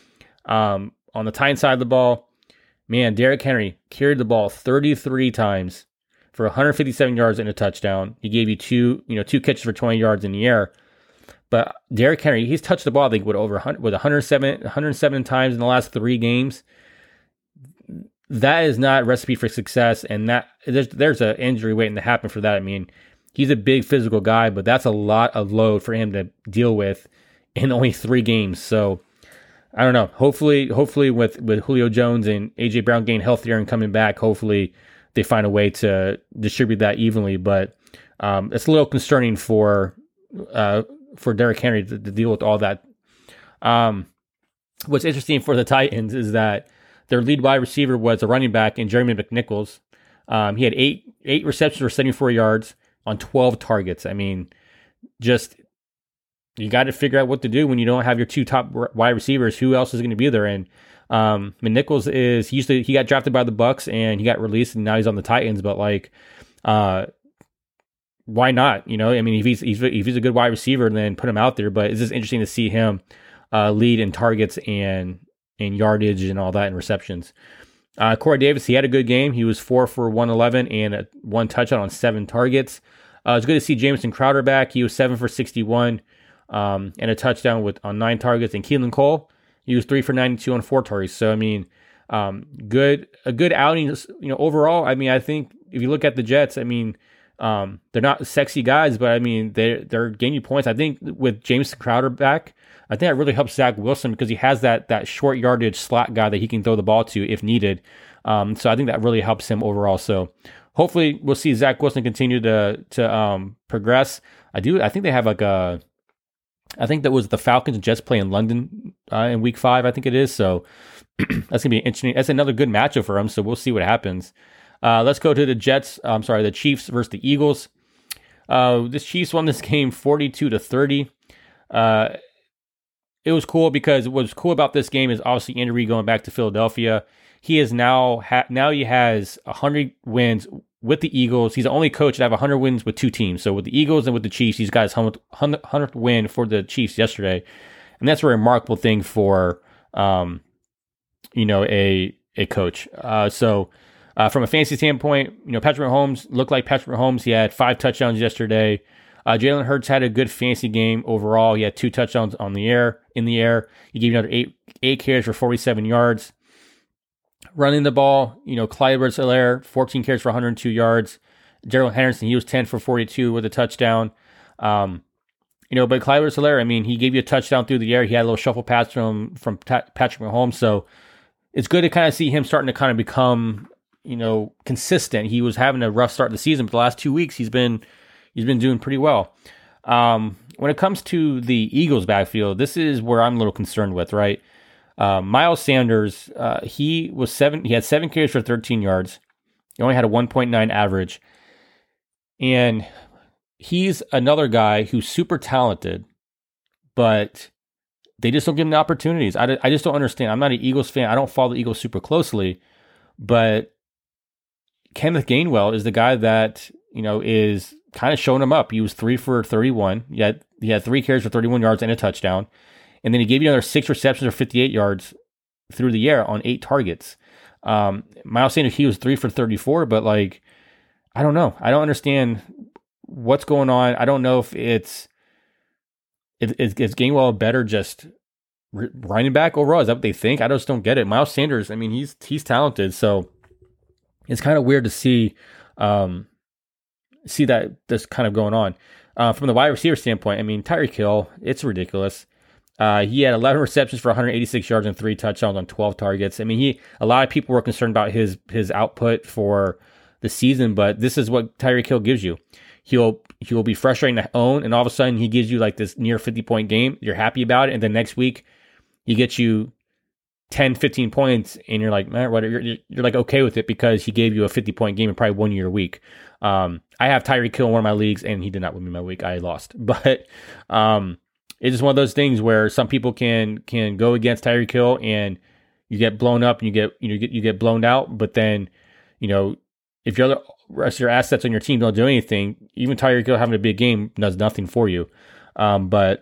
Um, on the Titans side of the ball, man, Derrick Henry carried the ball thirty-three times for one hundred fifty-seven yards and a touchdown. He gave you two, you know, two catches for twenty yards in the air. But Derrick Henry, he's touched the ball, I think, with over one hundred, with one hundred seven, one hundred seven times in the last three games. That is not a recipe for success, and that there's there's an injury waiting to happen for that. I mean, he's a big physical guy, but that's a lot of load for him to deal with in only three games. So I don't know. Hopefully, hopefully with, with Julio Jones and A J Brown getting healthier and coming back, hopefully they find a way to distribute that evenly. But um, it's a little concerning for uh, for Derrick Henry to, to deal with all that. Um, what's interesting for the Titans is that their lead wide receiver was a running back in Jeremy McNichols. Um, he had eight eight receptions for seventy-four yards on twelve targets. I mean, just you got to figure out what to do when you don't have your two top wide receivers. Who else is going to be there? And um, McNichols is he used to he got drafted by the Bucks and he got released and now he's on the Titans. But like, uh, why not? You know, I mean, if he's, he's if he's a good wide receiver, then put him out there. But it's just interesting to see him uh, lead in targets and and yardage and all that and receptions. Uh, Corey Davis, he had a good game. He was four for one eleven and a, one touchdown on seven targets. Uh, it's good to see Jamison Crowder back. He was seven for sixty-one um, and a touchdown with on nine targets. And Keelan Cole, he was three for ninety-two on four targets. So, I mean, um, good a good outing. You know, overall, I mean, I think if you look at the Jets, I mean, um, they're not sexy guys, but I mean, they're, they're gaining points. I think with Jamison Crowder back, I think that really helps Zach Wilson because he has that that short yardage slot guy that he can throw the ball to if needed. Um, so I think that really helps him overall. So hopefully we'll see Zach Wilson continue to to um, progress. I do. I think they have like a. I think that was the Falcons and Jets play in London uh, in Week Five. I think it is. So that's gonna be interesting. That's another good matchup for him. So we'll see what happens. Uh, let's go to the Jets. I'm sorry, the Chiefs versus the Eagles. Uh, this Chiefs won this game forty-two to thirty. Uh, It was cool because what's cool about this game is obviously Andy Reid going back to Philadelphia. He is now ha- now he has one hundred wins with the Eagles. He's the only coach to have one hundred wins with two teams. So with the Eagles and with the Chiefs, he's got his one hundredth win for the Chiefs yesterday, and that's a remarkable thing for um, you know a a coach. Uh, so uh, from a fantasy standpoint, you know Patrick Mahomes looked like Patrick Mahomes. He had five touchdowns yesterday. Uh, Jalen Hurts had a good fantasy game overall. He had two touchdowns on the air, in the air. He gave another eight eight carries for forty-seven yards. Running the ball, you know, Clyde Edwards-Helaire, fourteen carries for one hundred two yards. Gerald Henderson, he was ten for forty-two with a touchdown. Um, you know, but Clyde Edwards-Helaire, I mean, he gave you a touchdown through the air. He had a little shuffle pass from from Patrick Mahomes. So it's good to kind of see him starting to kind of become, you know, consistent. He was having a rough start of the season, but the last two weeks he's been. He's been doing pretty well. Um, when it comes to the Eagles backfield, this is where I'm a little concerned with, right? Uh, Miles Sanders, uh, he was seven. He had seven carries for thirteen yards. He only had a one point nine average. And he's another guy who's super talented, but they just don't give him the opportunities. I, I just don't understand. I'm not an Eagles fan. I don't follow the Eagles super closely, but Kenneth Gainwell is the guy that, you know, is kind of showing him up. He was three for thirty-one. He had, he had three carries for thirty-one yards and a touchdown. And then he gave you another six receptions for fifty-eight yards through the air on eight targets. Um, Miles Sanders, he was three for thirty-four, but like, I don't know. I don't understand what's going on. I don't know if it's, if, is Gainwell better just running back overall? Is that what they think? I just don't get it. Miles Sanders, I mean, he's, he's talented. So it's kind of weird to see, um, see that this kind of going on. Uh, from the wide receiver standpoint, I mean, Tyreek Hill, it's ridiculous. Uh, he had eleven receptions for one hundred eighty-six yards and three touchdowns on twelve targets. I mean, he a lot of people were concerned about his his output for the season, but this is what Tyreek Hill gives you. He'll he'll be frustrating to own, and all of a sudden he gives you like this near fifty point game. You're happy about it, and then next week he gets you ten, fifteen points, and you're like, man, what? You're, you're like okay with it because he gave you a fifty point game and probably won your week. Um, I have Tyreek Hill in one of my leagues, and he did not win me my week. I lost, but um, it's just one of those things where some people can can go against Tyreek Hill, and you get blown up, and you get you know you get you get blown out. But then, you know, if your other rest of your assets on your team don't do anything, even Tyreek Hill having a big game does nothing for you. Um, but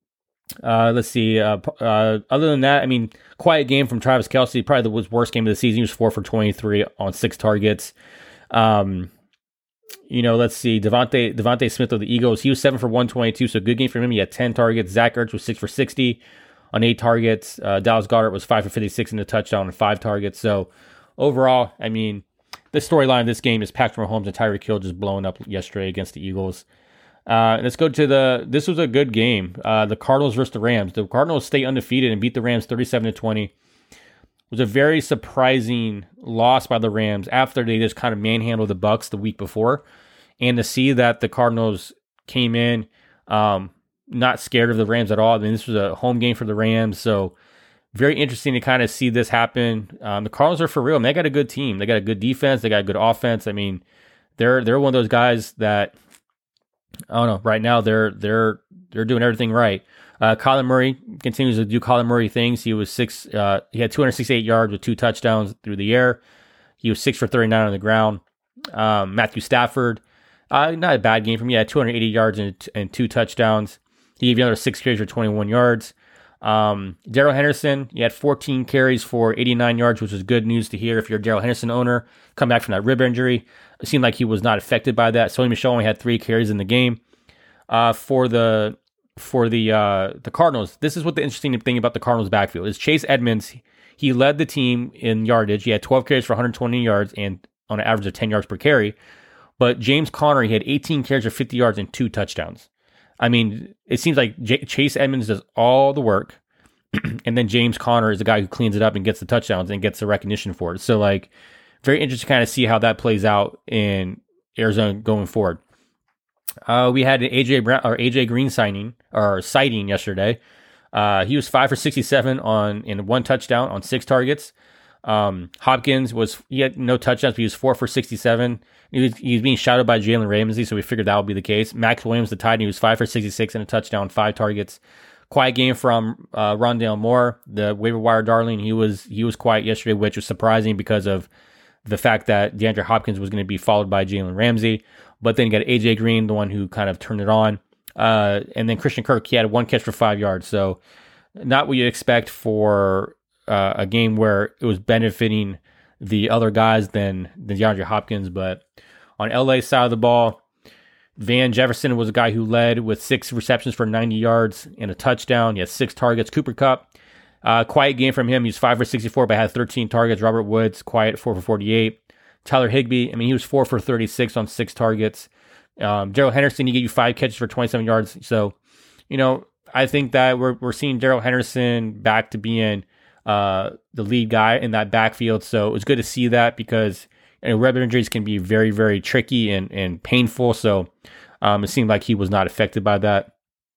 Uh, let's see. Uh, uh, other than that, I mean, quiet game from Travis Kelce. Probably the worst game of the season. He was four for twenty-three on six targets. Um, you know, let's see. Devontae Devontae Smith of the Eagles. He was seven for one twenty-two. So good game for him. He had ten targets. Zach Ertz was six for sixty on eight targets. Uh, Dallas Goedert was five for fifty-six in a touchdown and five targets. So overall, I mean, the storyline of this game is Patrick Mahomes and Tyreek Hill just blowing up yesterday against the Eagles. Uh, let's go to the, this was a good game. Uh, the Cardinals versus the Rams. The Cardinals stay undefeated and beat the Rams thirty-seven to twenty. It was a very surprising loss by the Rams after they just kind of manhandled the Bucks the week before. And to see that the Cardinals came in, um, not scared of the Rams at all. I mean, this was a home game for the Rams. So very interesting to kind of see this happen. Um, the Cardinals are for real. And they got a good team. They got a good defense. They got a good offense. I mean, they're, they're one of those guys that, I don't know. Right now, they're they're they're doing everything right. Uh, Kyler Murray continues to do Kyler Murray things. He was six. Uh, he had two hundred sixty-eight yards with two touchdowns through the air. He was six for thirty-nine on the ground. Um, Matthew Stafford, uh, not a bad game from him. He had two hundred eighty yards and, and two touchdowns. He gave you another six carries for twenty-one yards. Um, Darrell Henderson, he had fourteen carries for eighty-nine yards, which was good news to hear if you're a Darrell Henderson owner. Come back from that rib injury. It seemed like he was not affected by that. Sony Michel only had three carries in the game. Uh, for the for the uh, the Cardinals, this is what the interesting thing about the Cardinals backfield is. Chase Edmonds, he led the team in yardage. He had twelve carries for one hundred twenty yards and on an average of ten yards per carry. But James Conner, he had eighteen carries for fifty yards and two touchdowns. I mean, it seems like J- Chase Edmonds does all the work, and then James Conner is the guy who cleans it up and gets the touchdowns and gets the recognition for it. So, like, very interesting to kind of see how that plays out in Arizona going forward. Uh, we had an A J Brown or A J Green signing or sighting yesterday. Uh, he was five for sixty-seven on in one touchdown on six targets. Um, Hopkins was he had no touchdowns, but he was four for sixty-seven. He was, he was being shouted by Jalen Ramsey, so we figured that would be the case. Max Williams, the tight end, he was five for sixty-six and a touchdown, five targets. Quiet game from uh, Rondale Moore, the waiver wire darling. He was he was quiet yesterday, which was surprising because of the fact that DeAndre Hopkins was going to be followed by Jalen Ramsey. But then you got A J Green, the one who kind of turned it on. Uh, and then Christian Kirk, he had one catch for five yards. So not what you expect for uh, a game where it was benefiting the other guys than, than DeAndre Hopkins. But on L A side of the ball, Van Jefferson was a guy who led with six receptions for ninety yards and a touchdown. He had six targets. Cooper Kupp, uh, quiet game from him. He was five for sixty-four, but had thirteen targets. Robert Woods, quiet, four for forty-eight. Tyler Higbee, I mean, he was four for thirty-six on six targets. Um, Darrell Henderson, he gave you five catches for twenty-seven yards. So, you know, I think that we're we're seeing Darrell Henderson back to being uh, the lead guy in that backfield. So it was good to see that because you know, rib injuries can be very, very tricky and, and painful. So um, it seemed like he was not affected by that.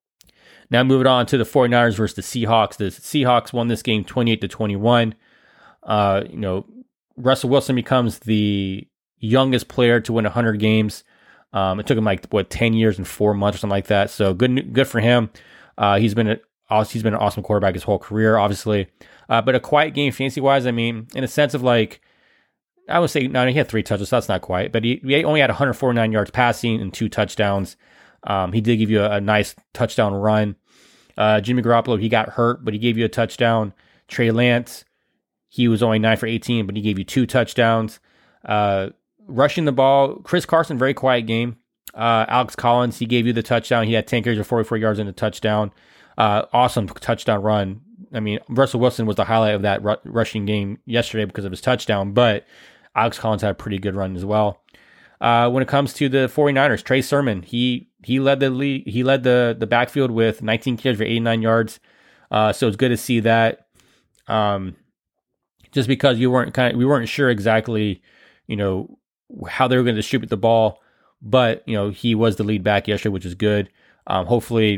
Now moving on to the 49ers versus the Seahawks. The Seahawks won this game twenty-eight to twenty-one. Uh, you know, Russell Wilson becomes the youngest player to win one hundred games. Um, it took him like what ten years and four months or something like that. So good, good for him. Uh, he's been a, he's been an awesome quarterback his whole career, obviously. Uh, but a quiet game fantasy wise. I mean, in a sense of like, I would say no, he had three touches. So that's not quiet, but he, he only had one hundred forty-nine yards passing and two touchdowns. Um, he did give you a, a nice touchdown run. Uh, Jimmy Garoppolo, he got hurt, but he gave you a touchdown. Trey Lance, he was only nine for eighteen, but he gave you two touchdowns. Uh, rushing the ball, Chris Carson, very quiet game. Uh, Alex Collins, he gave you the touchdown. He had ten carries for forty-four yards and a touchdown. Uh, awesome touchdown run. I mean, Russell Wilson was the highlight of that ru- rushing game yesterday because of his touchdown, but Alex Collins had a pretty good run as well. Uh, when it comes to the 49ers, Trey Sermon, he he led the lead, he led the the backfield with nineteen carries for eighty-nine yards. Uh, so it's good to see that. Um, just because you weren't kind of, we weren't sure exactly, you know, how they were going to distribute the ball, but you know he was the lead back yesterday, which is good. Um, hopefully,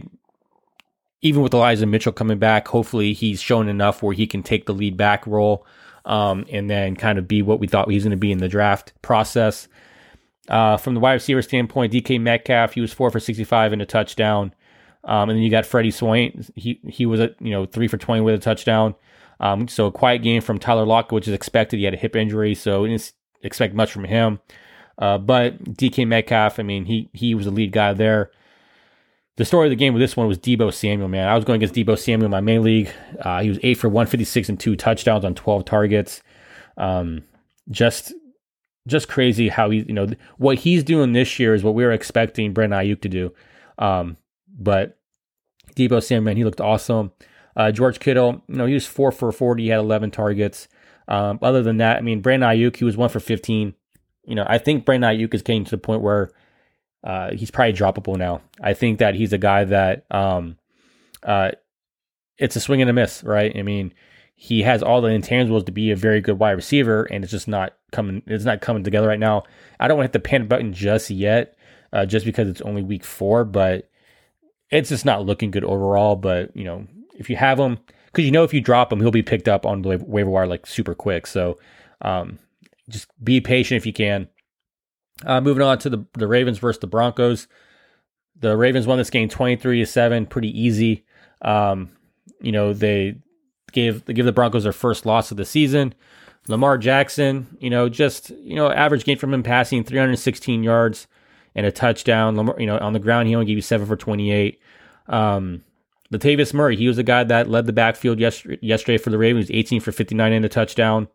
even with Elijah Mitchell coming back, hopefully he's shown enough where he can take the lead back role um, and then kind of be what we thought he was going to be in the draft process. Uh, from the wide receiver standpoint, D K Metcalf, he was four for sixty-five and a touchdown. Um, and then you got Freddie Swain. He he was at you know three for twenty with a touchdown. Um, so a quiet game from Tyler Lockett, which is expected. He had a hip injury, so we didn't expect much from him. Uh, but D K Metcalf, I mean, he he was the lead guy there. The story of the game with this one was Deebo Samuel, man. I was going against Deebo Samuel in my main league. Uh, he was eight for one fifty-six and two touchdowns on twelve targets. Um, just just crazy how he, you know, what he's doing this year is what we were expecting Brandon Ayuk to do. Um, but Deebo Samuel, man, he looked awesome. Uh, George Kittle, you know, he was four for forty. He had eleven targets. Um, other than that, I mean, Brandon Ayuk, he was one for fifteen. You know, I think Brandon Ayuk is getting to the point where uh, he's probably droppable now. I think that he's a guy that um, uh, it's a swing and a miss, right? I mean, he has all the intangibles to be a very good wide receiver, and it's just not coming. It's not coming together right now. I don't want to hit the panic button just yet, uh, just because it's only week four, but it's just not looking good overall. But you know, if you have him, because you know if you drop him, he'll be picked up on the waiver wire like super quick. So um, just be patient if you can. Uh, moving on to the the Ravens versus the Broncos. The Ravens won this game twenty-three to seven, pretty easy. Um, you know they. Gave, they give the Broncos their first loss of the season. Lamar Jackson, you know, just, you know, average game from him passing three hundred sixteen yards and a touchdown. Lamar, you know, on the ground, he only gave you seven for twenty-eight. Um, Latavius Murray, he was the guy that led the backfield yesterday, yesterday for the Ravens, eighteen for fifty-nine and a touchdown.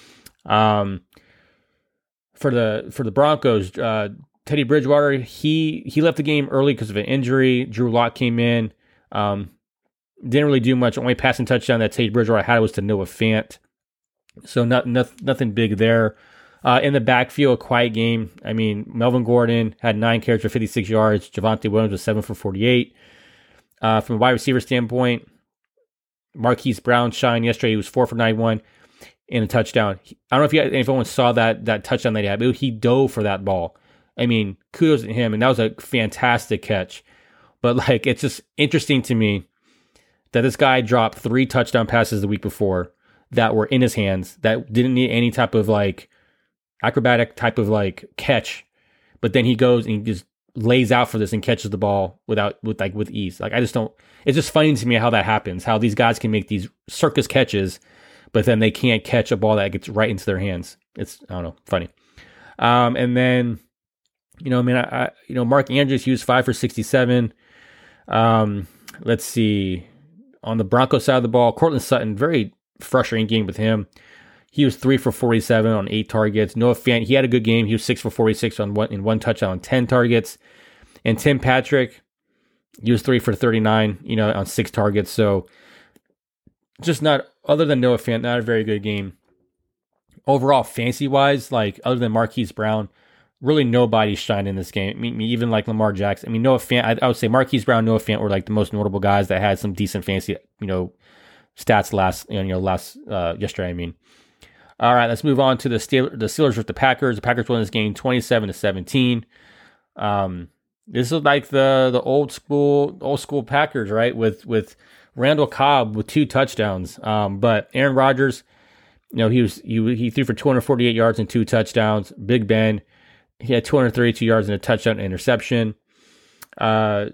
Um, for the for the Broncos, uh, Teddy Bridgewater, he he left the game early because of an injury. Drew Lock came in, um, didn't really do much. Only passing touchdown that Teddy Bridgewater had was to Noah Fant, so not, not nothing big there. Uh, in the backfield, a quiet game. I mean, Melvin Gordon had nine carries for fifty-six yards. Javonte Williams was seven for forty-eight. Uh, from a wide receiver standpoint, Marquise Brown shined yesterday. He was four for ninety-one in a touchdown. I don't know if you if anyone saw that that touchdown that he had, but he dove for that ball. I mean, kudos to him, and that was a fantastic catch. But like, it's just interesting to me that this guy dropped three touchdown passes the week before that were in his hands, that didn't need any type of like acrobatic type of like catch, but then he goes and he just lays out for this and catches the ball without with like with ease. Like, I just don't. It's just funny to me how that happens. How these guys can make these circus catches, but then they can't catch a ball that gets right into their hands. It's I don't know, funny. Um, and then you know, I mean, I, I you know, Mark Andrews, he was five for sixty-seven. Um, let's see, on the Broncos side of the ball, Cortland Sutton, very frustrating game with him. He was three for forty-seven on eight targets. Noah Fant, he had a good game. He was six for forty-six on one in one touchdown on ten targets. And Tim Patrick, he was three for thirty-nine, you know, on six targets. So just not, other than Noah Fant, not a very good game. Overall, fantasy wise, like other than Marquise Brown, really nobody shined in this game. I mean, even like Lamar Jackson. I mean, Noah Fant, I, I would say Marquise Brown, Noah Fant were like the most notable guys that had some decent fantasy, you know, stats last, you know, last uh, yesterday. I mean. All right, let's move on to the Steelers, the Steelers with the Packers. The Packers won this game twenty-seven to seventeen. Um, this is like the the old school old school Packers, right? With with Randall Cobb with two touchdowns. Um, but Aaron Rodgers, you know, he was he he threw for two hundred forty-eight yards and two touchdowns. Big Ben, he had two hundred thirty-two yards and a touchdown and interception. Uh,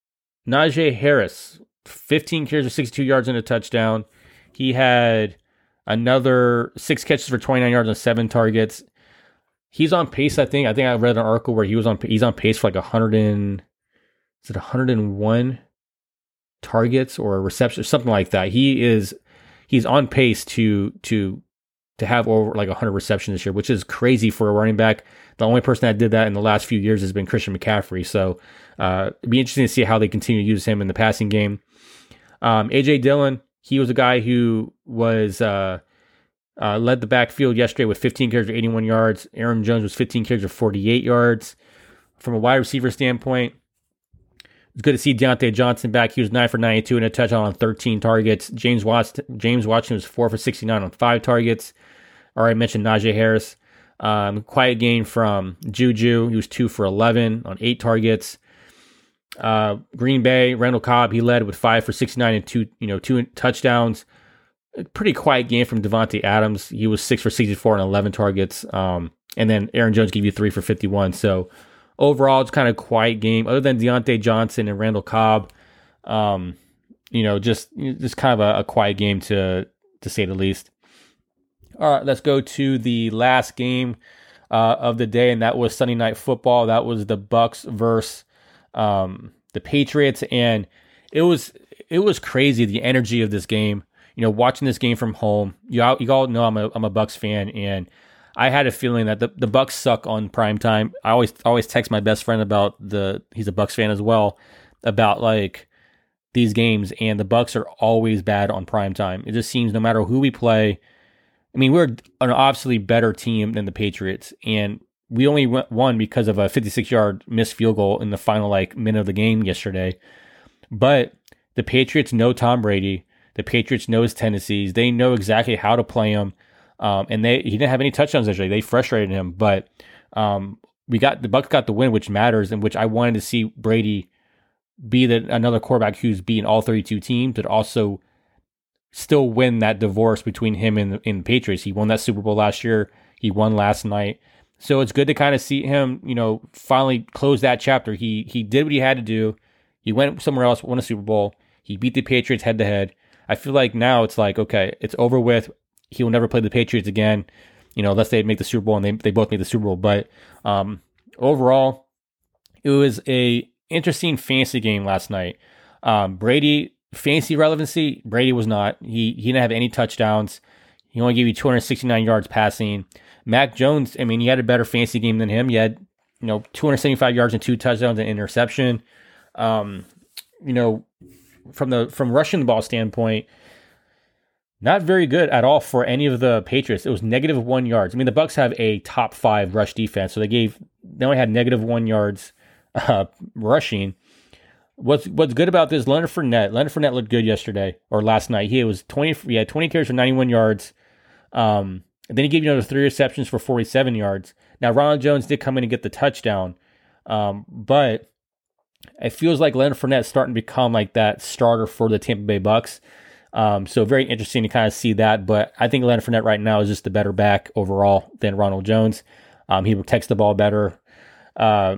Najee Harris, fifteen carries for sixty-two yards and a touchdown. He had another six catches for twenty-nine yards on seven targets. He's on pace, I think. I think I read an article where he was on he's on pace for like one hundred and is it one hundred one targets or receptions or something like that. He is he's on pace to to to have over like one hundred receptions this year, which is crazy for a running back. The only person that did that in the last few years has been Christian McCaffrey. So uh, it'd be interesting to see how they continue to use him in the passing game. Um, A J Dillon, he was a guy who was uh, uh, led the backfield yesterday with fifteen carries for eighty-one yards. Aaron Jones was fifteen carries for forty-eight yards. From a wide receiver standpoint, it's good to see Deontay Johnson back. He was nine for ninety-two and a touchdown on thirteen targets. James Watson, James Watson was four for sixty-nine on five targets. Already mentioned Najee Harris. Um, quiet game from Juju. He was two for eleven on eight targets. Uh, Green Bay, Randall Cobb, he led with five for sixty-nine and two, you know, two touchdowns. A pretty quiet game from Devontae Adams. He was six for sixty-four and eleven targets. Um, and then Aaron Jones gave you three for fifty-one. So overall, it's kind of a quiet game. Other than Deontay Johnson and Randall Cobb, um, you know, just just kind of a, a quiet game to to say the least. All right, let's go to the last game uh, of the day, and that was Sunday Night Football. That was the Bucks versus um, the Patriots, and it was it was crazy, the energy of this game. You know, watching this game from home, you all, you all know I'm a I'm a Bucks fan, and I had a feeling that the, the Bucks suck on prime time. I always always text my best friend about the he's a Bucks fan as well, about like these games, and the Bucks are always bad on prime time. It just seems no matter who we play. I mean, we're an obviously better team than the Patriots, and we only won because of a fifty-six-yard missed field goal in the final like minute of the game yesterday. But the Patriots know Tom Brady. The Patriots know his tendencies. They know exactly how to play him. Um, and they he didn't have any touchdowns yesterday. They frustrated him. But um, we got the Bucks got the win, which matters, and which I wanted to see Brady be the, another quarterback who's beaten all thirty-two teams, but also still win that divorce between him and, and the Patriots. He won that Super Bowl last year. He won last night. So it's good to kind of see him, you know, finally close that chapter. He he did what he had to do. He went somewhere else, won a Super Bowl. He beat the Patriots head to head. I feel like now it's like, okay, it's over with. He will never play the Patriots again, you know, unless they make the Super Bowl, and they, they both made the Super Bowl. But um, overall, it was a interesting fantasy game last night. Um, Brady fantasy relevancy, Brady was not. He he didn't have any touchdowns. He only gave you two hundred sixty-nine yards passing. Mac Jones, I mean, he had a better fantasy game than him. He had, you know, two hundred seventy-five yards and two touchdowns and interception. Um, you know, from the from rushing the ball standpoint, not very good at all for any of the Patriots. It was negative one yards. I mean, the Bucs have a top five rush defense, so they gave they only had negative one yards uh, rushing. What's what's good about this? Leonard Fournette. Leonard Fournette looked good yesterday or last night. He was twenty. He had twenty carries for ninety-one yards. Um, and then he gave you another three receptions for forty-seven yards. Now Ronald Jones did come in and get the touchdown, um, but it feels like Leonard Fournette is starting to become like that starter for the Tampa Bay Bucs. Um, so very interesting to kind of see that. But I think Leonard Fournette right now is just the better back overall than Ronald Jones. Um, he protects the ball better. Uh,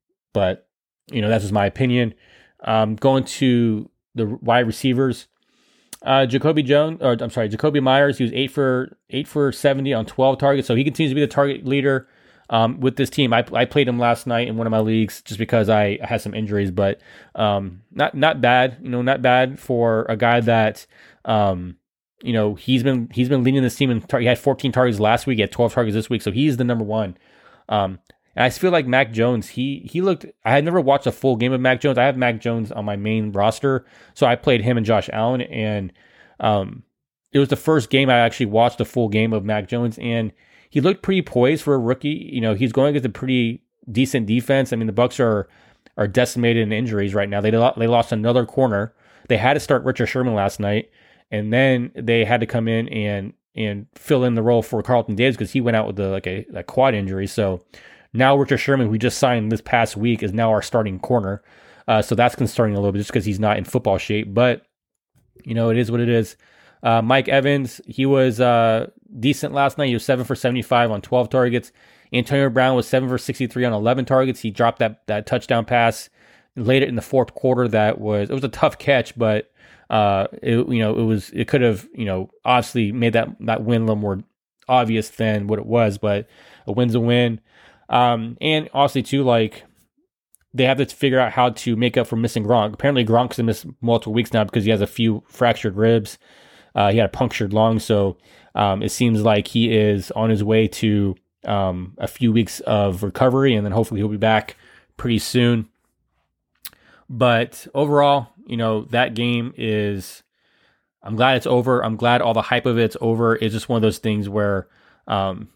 but you know that's just my opinion. Um, going to the wide receivers, uh, Jacoby Jones, or I'm sorry, Jacoby Myers. He was eight for eight for seventy on twelve targets, so he continues to be the target leader um, with this team. I, I played him last night in one of my leagues just because I had some injuries, but um, not not bad. You know, not bad for a guy that um, you know he's been he's been leading this team. In tar- he had fourteen targets last week. He had twelve targets this week, so he's the number one. Um, And I feel like Mac Jones, he he looked, I had never watched a full game of Mac Jones. I have Mac Jones on my main roster. So I played him and Josh Allen. And um, it was the first game I actually watched a full game of Mac Jones. And he looked pretty poised for a rookie. You know, he's going against a pretty decent defense. I mean, the Bucs are are decimated in injuries right now. They, they lost another corner. They had to start Richard Sherman last night. And then they had to come in and and fill in the role for Carlton Davis because he went out with the, like a, a quad injury. So now Richard Sherman, who we just signed this past week, is now our starting corner. Uh, so that's concerning a little bit just because he's not in football shape. But, you know, it is what it is. Uh, Mike Evans, he was uh, decent last night. He was seven for seventy-five on twelve targets. Antonio Brown was seven for sixty-three on eleven targets. He dropped that that touchdown pass late in the fourth quarter. That was, it was a tough catch, but, uh, it, you know, it was, it could have, you know, obviously made that, that win a little more obvious than what it was, but a win's a win. Um, and honestly too, like they have to figure out how to make up for missing Gronk. Apparently Gronk's missed multiple weeks now because he has a few fractured ribs. Uh, he had a punctured lung. So, um, it seems like he is on his way to, um, a few weeks of recovery, and then hopefully he'll be back pretty soon. But overall, you know, that game is, I'm glad it's over. I'm glad all the hype of it's over. It's just one of those things where, um,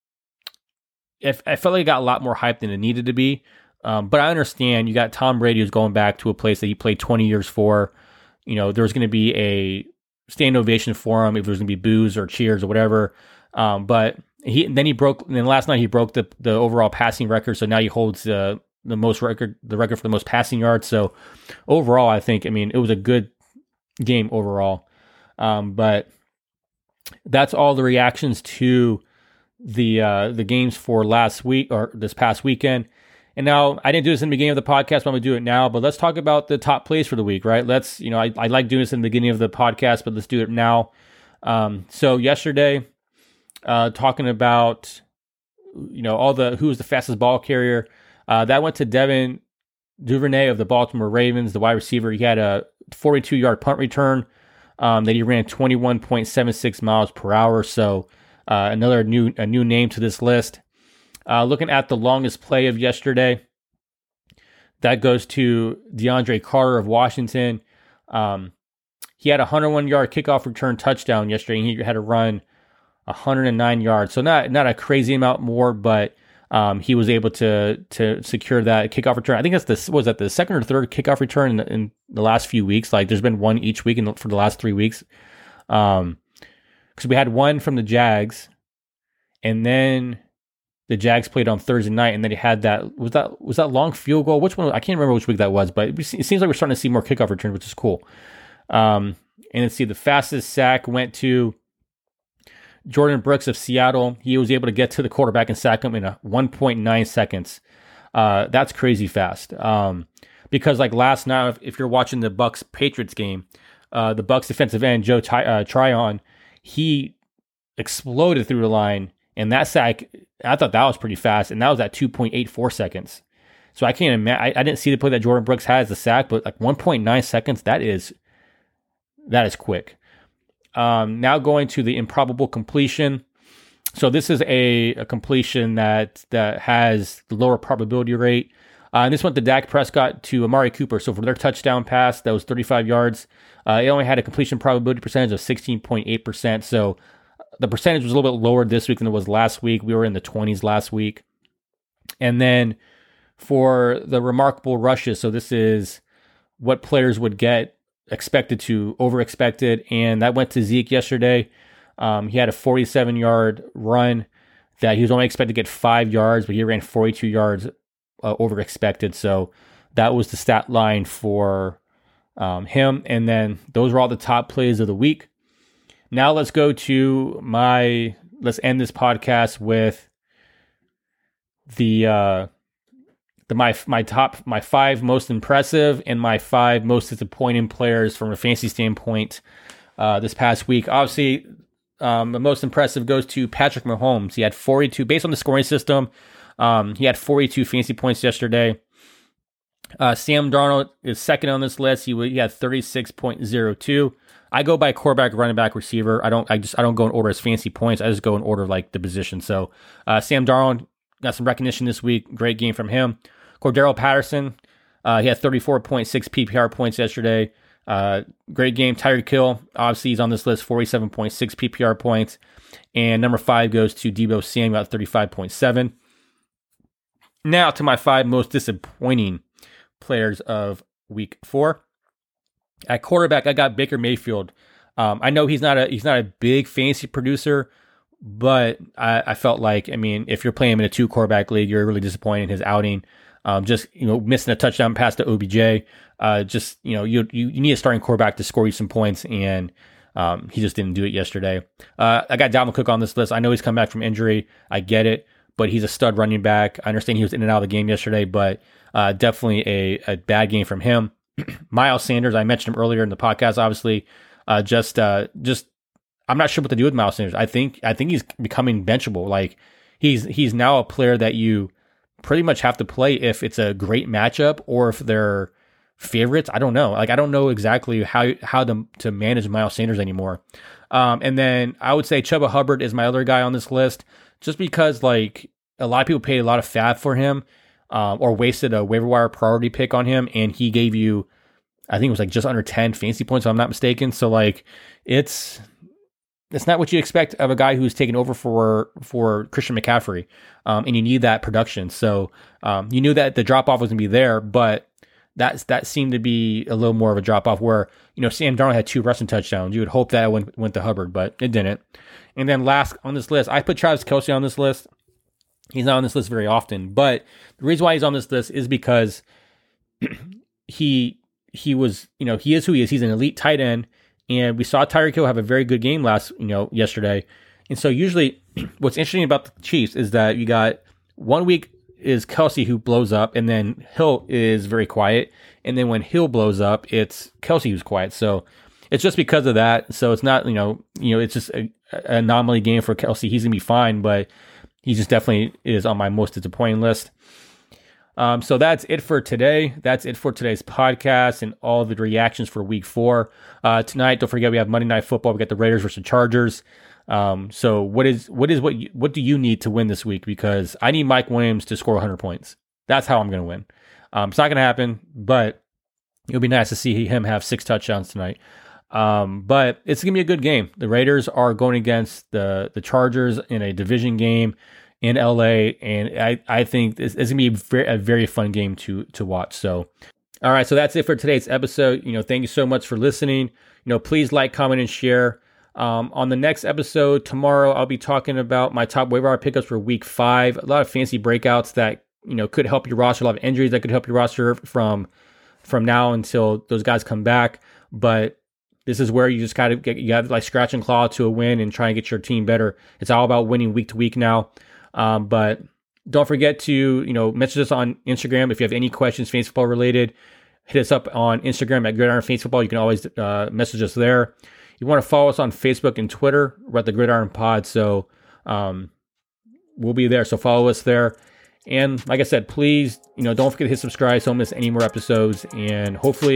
If, I felt like it got a lot more hype than it needed to be. Um, but I understand you got Tom Brady who's going back to a place that he played twenty years for. You know, there's going to be a stand ovation for him if there's going to be boos or cheers or whatever. Um, but he then he broke, and then last night he broke the, the overall passing record. So now he holds uh, the most record, the record for the most passing yards. So overall, I think, I mean, it was a good game overall. Um, but that's all the reactions to the uh, the games for last week or this past weekend. And now I didn't do this in the beginning of the podcast, but I'm gonna do it now. But let's talk about the top plays for the week, right? Let's, you know, I, I like doing this in the beginning of the podcast, but let's do it now. Um, so yesterday, uh, talking about, you know, all the who was the fastest ball carrier, uh, that went to Devin Duvernay of the Baltimore Ravens, the wide receiver. He had a forty-two yard punt return um, that he ran twenty-one point seven six miles per hour. So Uh, another new a new name to this list. Uh, looking at the longest play of yesterday, that goes to DeAndre Carter of Washington. Um, he had a one hundred one yard kickoff return touchdown yesterday, and he had to run one hundred nine yards. So not not a crazy amount more, but um, he was able to to secure that kickoff return. I think that's the was that the second or third kickoff return in the, in the last few weeks. Like there's been one each week in the, for the last three weeks. Um, Because we had one from the Jags, and then the Jags played on Thursday night, and then he had that was that was that long field goal. Which one? I can't remember which week that was, but it seems like we're starting to see more kickoff returns, which is cool. Um, and let's see, the fastest sack went to Jordan Brooks of Seattle. He was able to get to the quarterback and sack him in a one point nine seconds. Uh, that's crazy fast. Um, because like last night, if, if you're watching the Bucs Patriots game, uh, the Bucs defensive end Joe Ty- uh, Tryon, he exploded through the line, and that sack, I thought that was pretty fast, and that was at two point eight four seconds. So I can't imagine, I, I didn't see the play that Jordan Brooks had as the sack, but like one point nine seconds, that is that is quick. Um, now going to the improbable completion. So this is a, a completion that that has the lower probability rate. Uh, and this went to Dak Prescott to Amari Cooper. So for their touchdown pass, that was thirty-five yards. Uh, it only had a completion probability percentage of sixteen point eight percent. So the percentage was a little bit lower this week than it was last week. We were in the twenties last week. And then for the remarkable rushes, so this is what players would get expected to, over expected. And that went to Zeke yesterday. Um, he had a forty-seven-yard run that he was only expected to get five yards, but he ran forty-two yards uh, over expected. So that was the stat line for um, him. And then those are all the top plays of the week. Now let's go to my, let's end this podcast with the, uh, the my my top, my five most impressive and my five most disappointing players from a fantasy standpoint uh, this past week. Obviously, um, the most impressive goes to Patrick Mahomes. He had forty-two, based on the scoring system, um, he had forty-two fantasy points yesterday. Uh, Sam Darnold is second on this list. He, he had thirty-six point oh two. I go by quarterback, running back, receiver. I don't. I just. I don't go in order as fancy points. I just go in order of like the position. So, uh, Sam Darnold got some recognition this week. Great game from him. Cordero Patterson. Uh, he had thirty-four point six P P R points yesterday. Uh, great game. Tyreek Hill. Obviously, he's on this list. forty-seven point six P P R points. And number five goes to Deebo Samuel at thirty-five point seven. Now to my five most disappointing players of week four. At quarterback, I got Baker Mayfield. Um, I know he's not a he's not a big fantasy producer, but I, I felt like, I mean, if you're playing him in a two quarterback league, you're really disappointed in his outing. Um, just you know, missing a touchdown pass to O B J. Uh, just you know, you, you you need a starting quarterback to score you some points, and um, he just didn't do it yesterday. Uh, I got Dalvin Cook on this list. I know he's come back from injury. I get it, but he's a stud running back. I understand he was in and out of the game yesterday, but uh, definitely a, a bad game from him. Miles Sanders, I mentioned him earlier in the podcast. Obviously, uh, just uh, just I'm not sure what to do with Miles Sanders. I think I think he's becoming benchable. Like he's he's now a player that you pretty much have to play if it's a great matchup or if they're favorites. I don't know. Like I don't know exactly how how to to manage Miles Sanders anymore. Um, and then I would say Chuba Hubbard is my other guy on this list, just because like a lot of people paid a lot of fab for him. Um, or wasted a waiver wire priority pick on him, and he gave you, I think it was like just under ten fantasy points, if I'm not mistaken. So like, it's it's not what you expect of a guy who's taken over for for Christian McCaffrey, um, and you need that production. So um, you knew that the drop off was gonna be there, but that's that seemed to be a little more of a drop off. Where you know Sam Darnold had two rushing touchdowns, you would hope that it went went to Hubbard, but it didn't. And then last on this list, I put Travis Kelce on this list. He's not on this list very often, but the reason why he's on this list is because he he was, you know, he is who he is. He's an elite tight end, and we saw Tyreek Hill have a very good game last, you know, yesterday. And so usually, what's interesting about the Chiefs is that you got one week is Kelce who blows up, and then Hill is very quiet, and then when Hill blows up, it's Kelce who's quiet. So it's just because of that. So it's not, you know, you know, it's just a, a anomaly game for Kelce. He's gonna be fine, but he just definitely is on my most disappointing list. Um, so that's it for today. That's it for today's podcast and all the reactions for week four. Uh, tonight, don't forget, we have Monday Night Football. We got the Raiders versus the Chargers. Um, so what is what is what you, what do you need to win this week? Because I need Mike Williams to score one hundred points. That's how I'm going to win. Um, it's not going to happen, but it'll be nice to see him have six touchdowns tonight. Um, but it's going to be a good game. The Raiders are going against the, the Chargers in a division game in L A, and I, I think it's, it's going to be a very, a very fun game to to watch. So, all right, so that's it for today's episode. You know, thank you so much for listening. You know, please like, comment, and share. Um, on the next episode tomorrow, I'll be talking about my top waiver wire pickups for week five. A lot of fancy breakouts that, you know, could help your roster. A lot of injuries that could help your roster from from now until those guys come back. But this is where you just got to get, you have like scratch and claw to a win and try and get your team better. It's all about winning week to week now. Um, but don't forget to, you know, message us on Instagram. If you have any questions, fantasy football related, hit us up on Instagram at Gridiron Fantasy Football. You can always uh, message us there. You want to follow us on Facebook and Twitter. We're at the Gridiron Pod. So um, we'll be there. So follow us there. And like I said, please, you know, don't forget to hit subscribe so don't miss any more episodes. And hopefully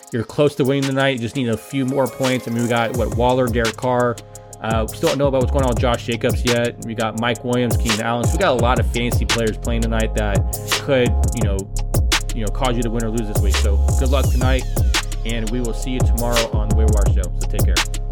you're close to winning tonight. You just need a few more points. I mean, we got what Waller, Derek Carr. Uh, we still don't know about what's going on with Josh Jacobs yet. We got Mike Williams, Keenan Allen. So we got a lot of fantasy players playing tonight that could, you know, you know, cause you to win or lose this week. So good luck tonight, and we will see you tomorrow on the Waiver Wire Show. So take care.